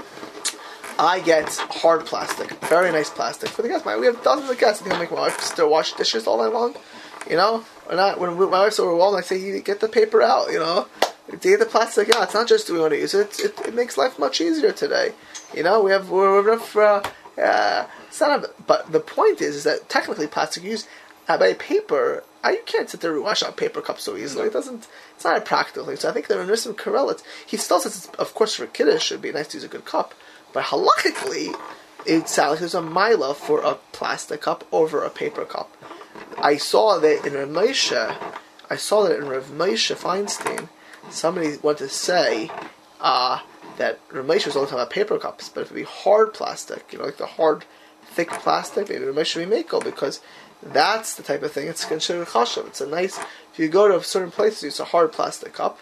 I get hard plastic, very nice plastic for the guests. My, we have dozens of guests. I think I make my wife still wash dishes all night long. You know, or not when we, my wife's overwhelmed. I say, you get the paper out. You know, get the plastic out. It's not just do we want to use it. It, it makes life much easier today. You know, we have we're enough. Uh, uh, it's not a, but the point is, is that technically plastic use uh, by paper. Uh, you can't sit there and wash out paper cups so easily. It doesn't. It's not a practical thing. So I think there are Nissim Karelitz. He still says, it's, of course, for Kiddush, it'd be nice to use a good cup. But halachically, it sounds like there's a milah for a plastic cup over a paper cup. I saw that in Rav Moshe, I saw that in Rav Moshe Feinstein, somebody wanted to say uh, that Rav Moshe was only talking about paper cups, but if it would be hard plastic, you know, like the hard, thick plastic, maybe Rav Moshe would be Mako, because that's the type of thing it's considered chashav. It's a nice, if you go to certain places, it's a hard plastic cup.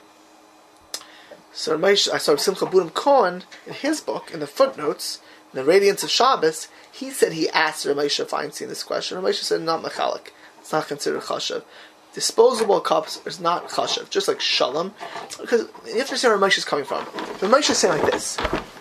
So Rav Moshe, I saw Simcha Bunim Cohen in his book, in the footnotes, in the Radiance of Shabbos, he said he asked Rav Moshe Feinstein this question. Rav Moshe said, not mechalik. It's not considered chashav. Disposable cups is not chashav, just like shalom. Because you have to see where Rav Moshe is coming from. Rav Moshe is saying like this.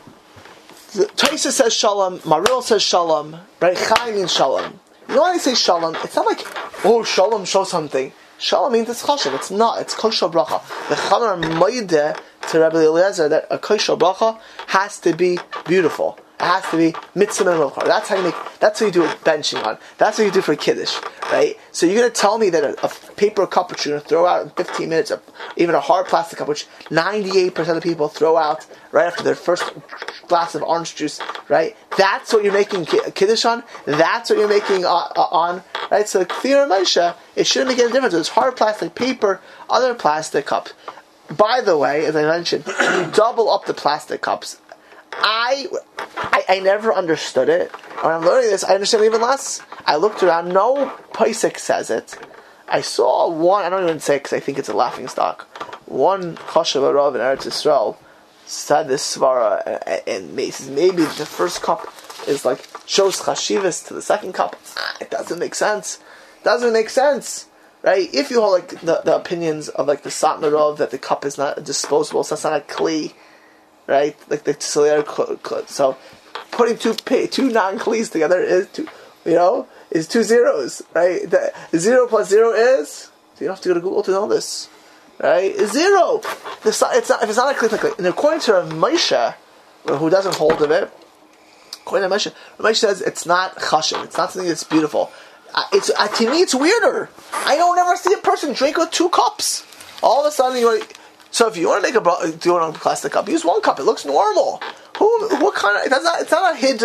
The Taisa says shalom, Maril says shalom, Rei Chaim means shalom. You know when I say shalom, it's not like, oh, shalom, show something. Shalom means it's chashav. It's not. It's kosher bracha. The Chachamim are moideh to Rabbi Eliezer that a kosher bracha has to be beautiful. It has to be mitzvah and milchar. That's how you make. That's what you do with benching on. That's what you do for kiddush, right? So you're going to tell me that a, a paper cup which you're going to throw out in fifteen minutes, or even a hard plastic cup which ninety-eight percent of people throw out right after their first glass of orange juice, right? That's what you're making kiddush on. That's what you're making uh, uh, on, right? So clear Moshe, it shouldn't make any difference. It's hard plastic, paper, other plastic cups. By the way, as I mentioned, you double up the plastic cups. I, I I never understood it. When I'm learning this, I understand it even less. I looked around. No Pesach says it. I saw one. I don't even say it because I think it's a laughing stock. One Chashav Arav in Eretz Yisrael said this svara, and maybe the first cup is like shows chashivas to the second cup. It doesn't make sense. Doesn't make sense. Right? If you hold like the, the opinions of like the Satmar Rav that the cup is not disposable, so it's not a kli, right? Like the Tziliar, so putting two two non-klis together is two, you know, is two zeros, right? The, the zero plus zero is, so you don't have to go to Google to know this, right? Is zero. The, it's not, if it's not a kli, like, and according to Rav Moshe, who doesn't hold of it, according to Moshe, Rav Moshe says it's not chashiv, it's not something that's beautiful. Uh, it's uh, to me, it's weirder. I don't ever see a person drink with two cups. All of a sudden, you want. So if you want to make a do it on a plastic cup, use one cup. It looks normal. Who? What kind of? That's not. It's not a hiddur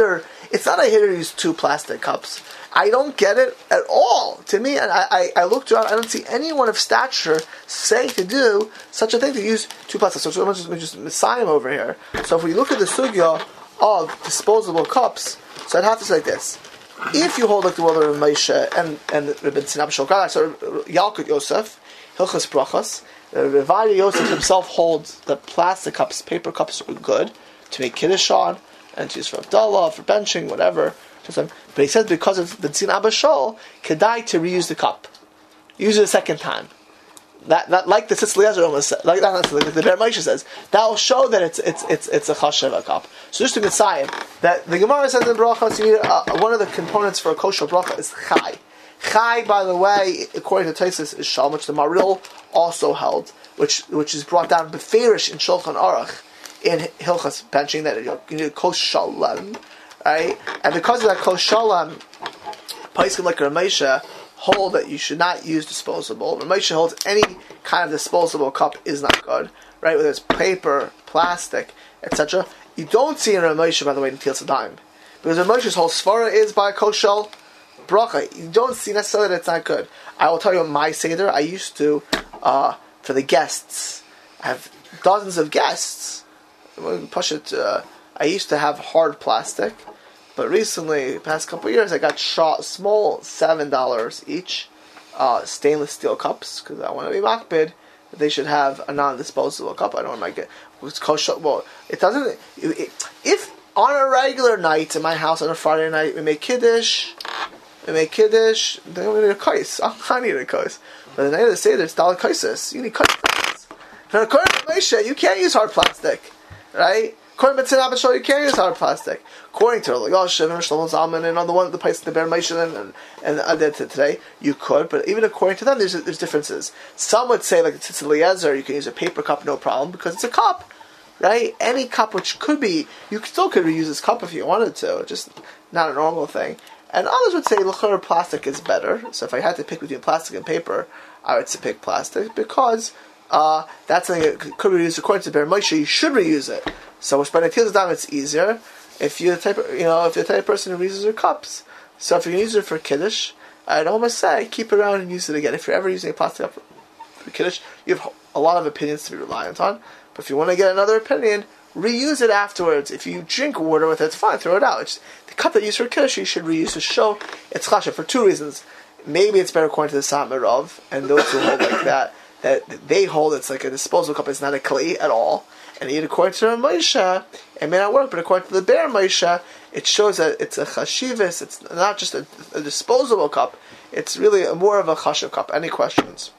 It's not a hitter to use two plastic cups. I don't get it at all. To me, and I, I, I looked around, I don't see anyone of stature saying to do such a thing, to use two plastic. So let's just, we just Messiah over here. So if we look at the sugya of disposable cups, so I'd have to say like this. If you hold like the world of Moshe and, and Rebbe Sinab Shulchan, so Yalkut Yosef, Hilchas Brachas, Rebbe Yosef himself holds that plastic cups, paper cups are good to make Kiddush on, and to use for Abdullah, for benching, whatever. But he says because of the Tzin Abba Shol, kedai to reuse the cup. Use it a second time. That, that like the Tzitz Eliezer almost said, like that, like the Ber Moshe says, that will show that it's it's it's it's a chashav cup. So just to get saying that the Gemara says in brachas, you need uh, one of the components for a kosher bracha is chai. Chai, by the way, according to Taisus, is shal, which the Maril also held, which which is brought down beferish in Shulchan Aruch in Hilchas benching that you need a kos shalom. Right? And because of that kos shalom, Paiskim like Ramesha hold that you should not use disposable. Ramesha holds any kind of disposable cup is not good, right? Whether it's paper, plastic, et cetera. You don't see in Ramesha, by the way, in Tzilas Yadayim, because Ramesha's whole svara is by kos shal bracha. You don't see necessarily that it's not good. I will tell you my seder. I used to uh, for the guests. I have dozens of guests. Push it. Uh, I used to have hard plastic. But recently, the past couple of years, I got shot, small, seven dollars each, uh, stainless steel cups, because I want to be makbid. They should have a non-disposable cup. I don't want to get it's kosher. Well, it doesn't. It, if on a regular night in my house on a Friday night we make kiddush, we make kiddush, then we need a kais. I need a kais. But the night of the seder, it's daled kaisis. You need kais. But according to Moshe, you can't use hard plastic, right? According to Tzin Abba Shol, you can't use hard plastic. According to Yoshev and Shlomo Zalman and on the one the place the Ber Moshe and and, and uh, today, you could. But even according to them, there's there's differences. Some would say like the Tzitz Eliezer, you can use a paper cup, no problem, because it's a cup, right? Any cup which could be, you still could reuse this cup if you wanted to, just not a normal thing. And others would say l'chor plastic is better. So if I had to pick between plastic and paper, I would say pick plastic because uh, that's something that could be reused. According to Ber Moshe, you should reuse it. So with spreading tears down, it's easier. If you're the type of, you know, if you're the type of person who reuses your cups, so if you use it for kiddush, I'd almost say keep it around and use it again. If you're ever using a plastic cup for, for kiddush, you have a lot of opinions to be reliant on. But if you want to get another opinion, reuse it afterwards. If you drink water with it, it's fine. Throw it out. It's, the cup that you use for kiddush, you should reuse to show it's chashav for two reasons. Maybe it's better according to the Samarov and those who hold like that. That they hold it's like a disposable cup. It's not a kli at all. And yet, according to Moshe, it may not work, but according to the Ber Moshe, it shows that it's a chashivas. It's not just a, a disposable cup. It's really a, more of a chashav cup. Any questions?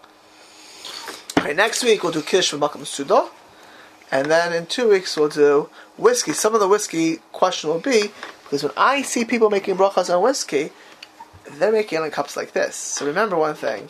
Okay, next week we'll do Kiddush from Makam Suda, and then in two weeks we'll do whiskey. Some of the whiskey question will be because when I see people making brachas on whiskey, they're making it in cups like this. So remember one thing: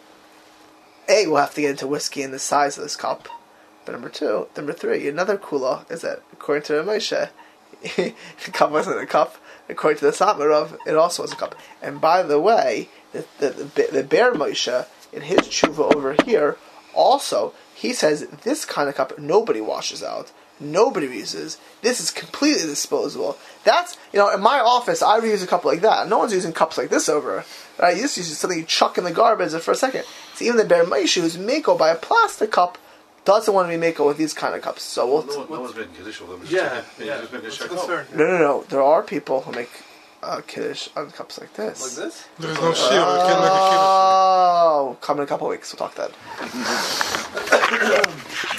A, we'll have to get into whiskey and the size of this cup. But number two, number three, another kula is that according to Moshe, the cup wasn't a cup. According to the Satmarov, it also was a cup. And by the way, the the, the, the Ber Moshe in his tshuva over here also he says this kind of cup nobody washes out, nobody uses. This is completely disposable. That's you know in my office I reuse a cup like that. No one's using cups like this over. Right? You just use something you chuck in the garbage for a second. So even the Ber Moshe who's meko by a plastic cup doesn't want to be making with these kind of cups. So we'll no, no one's making kiddush with them. Yeah, yeah. yeah. Just making What's a the cup. concern? No, no, no. There are people who make uh, kiddush on cups like this. Like this? There is no shiur. You can't make a kiddush. Oh, come in a couple of weeks. We'll talk then.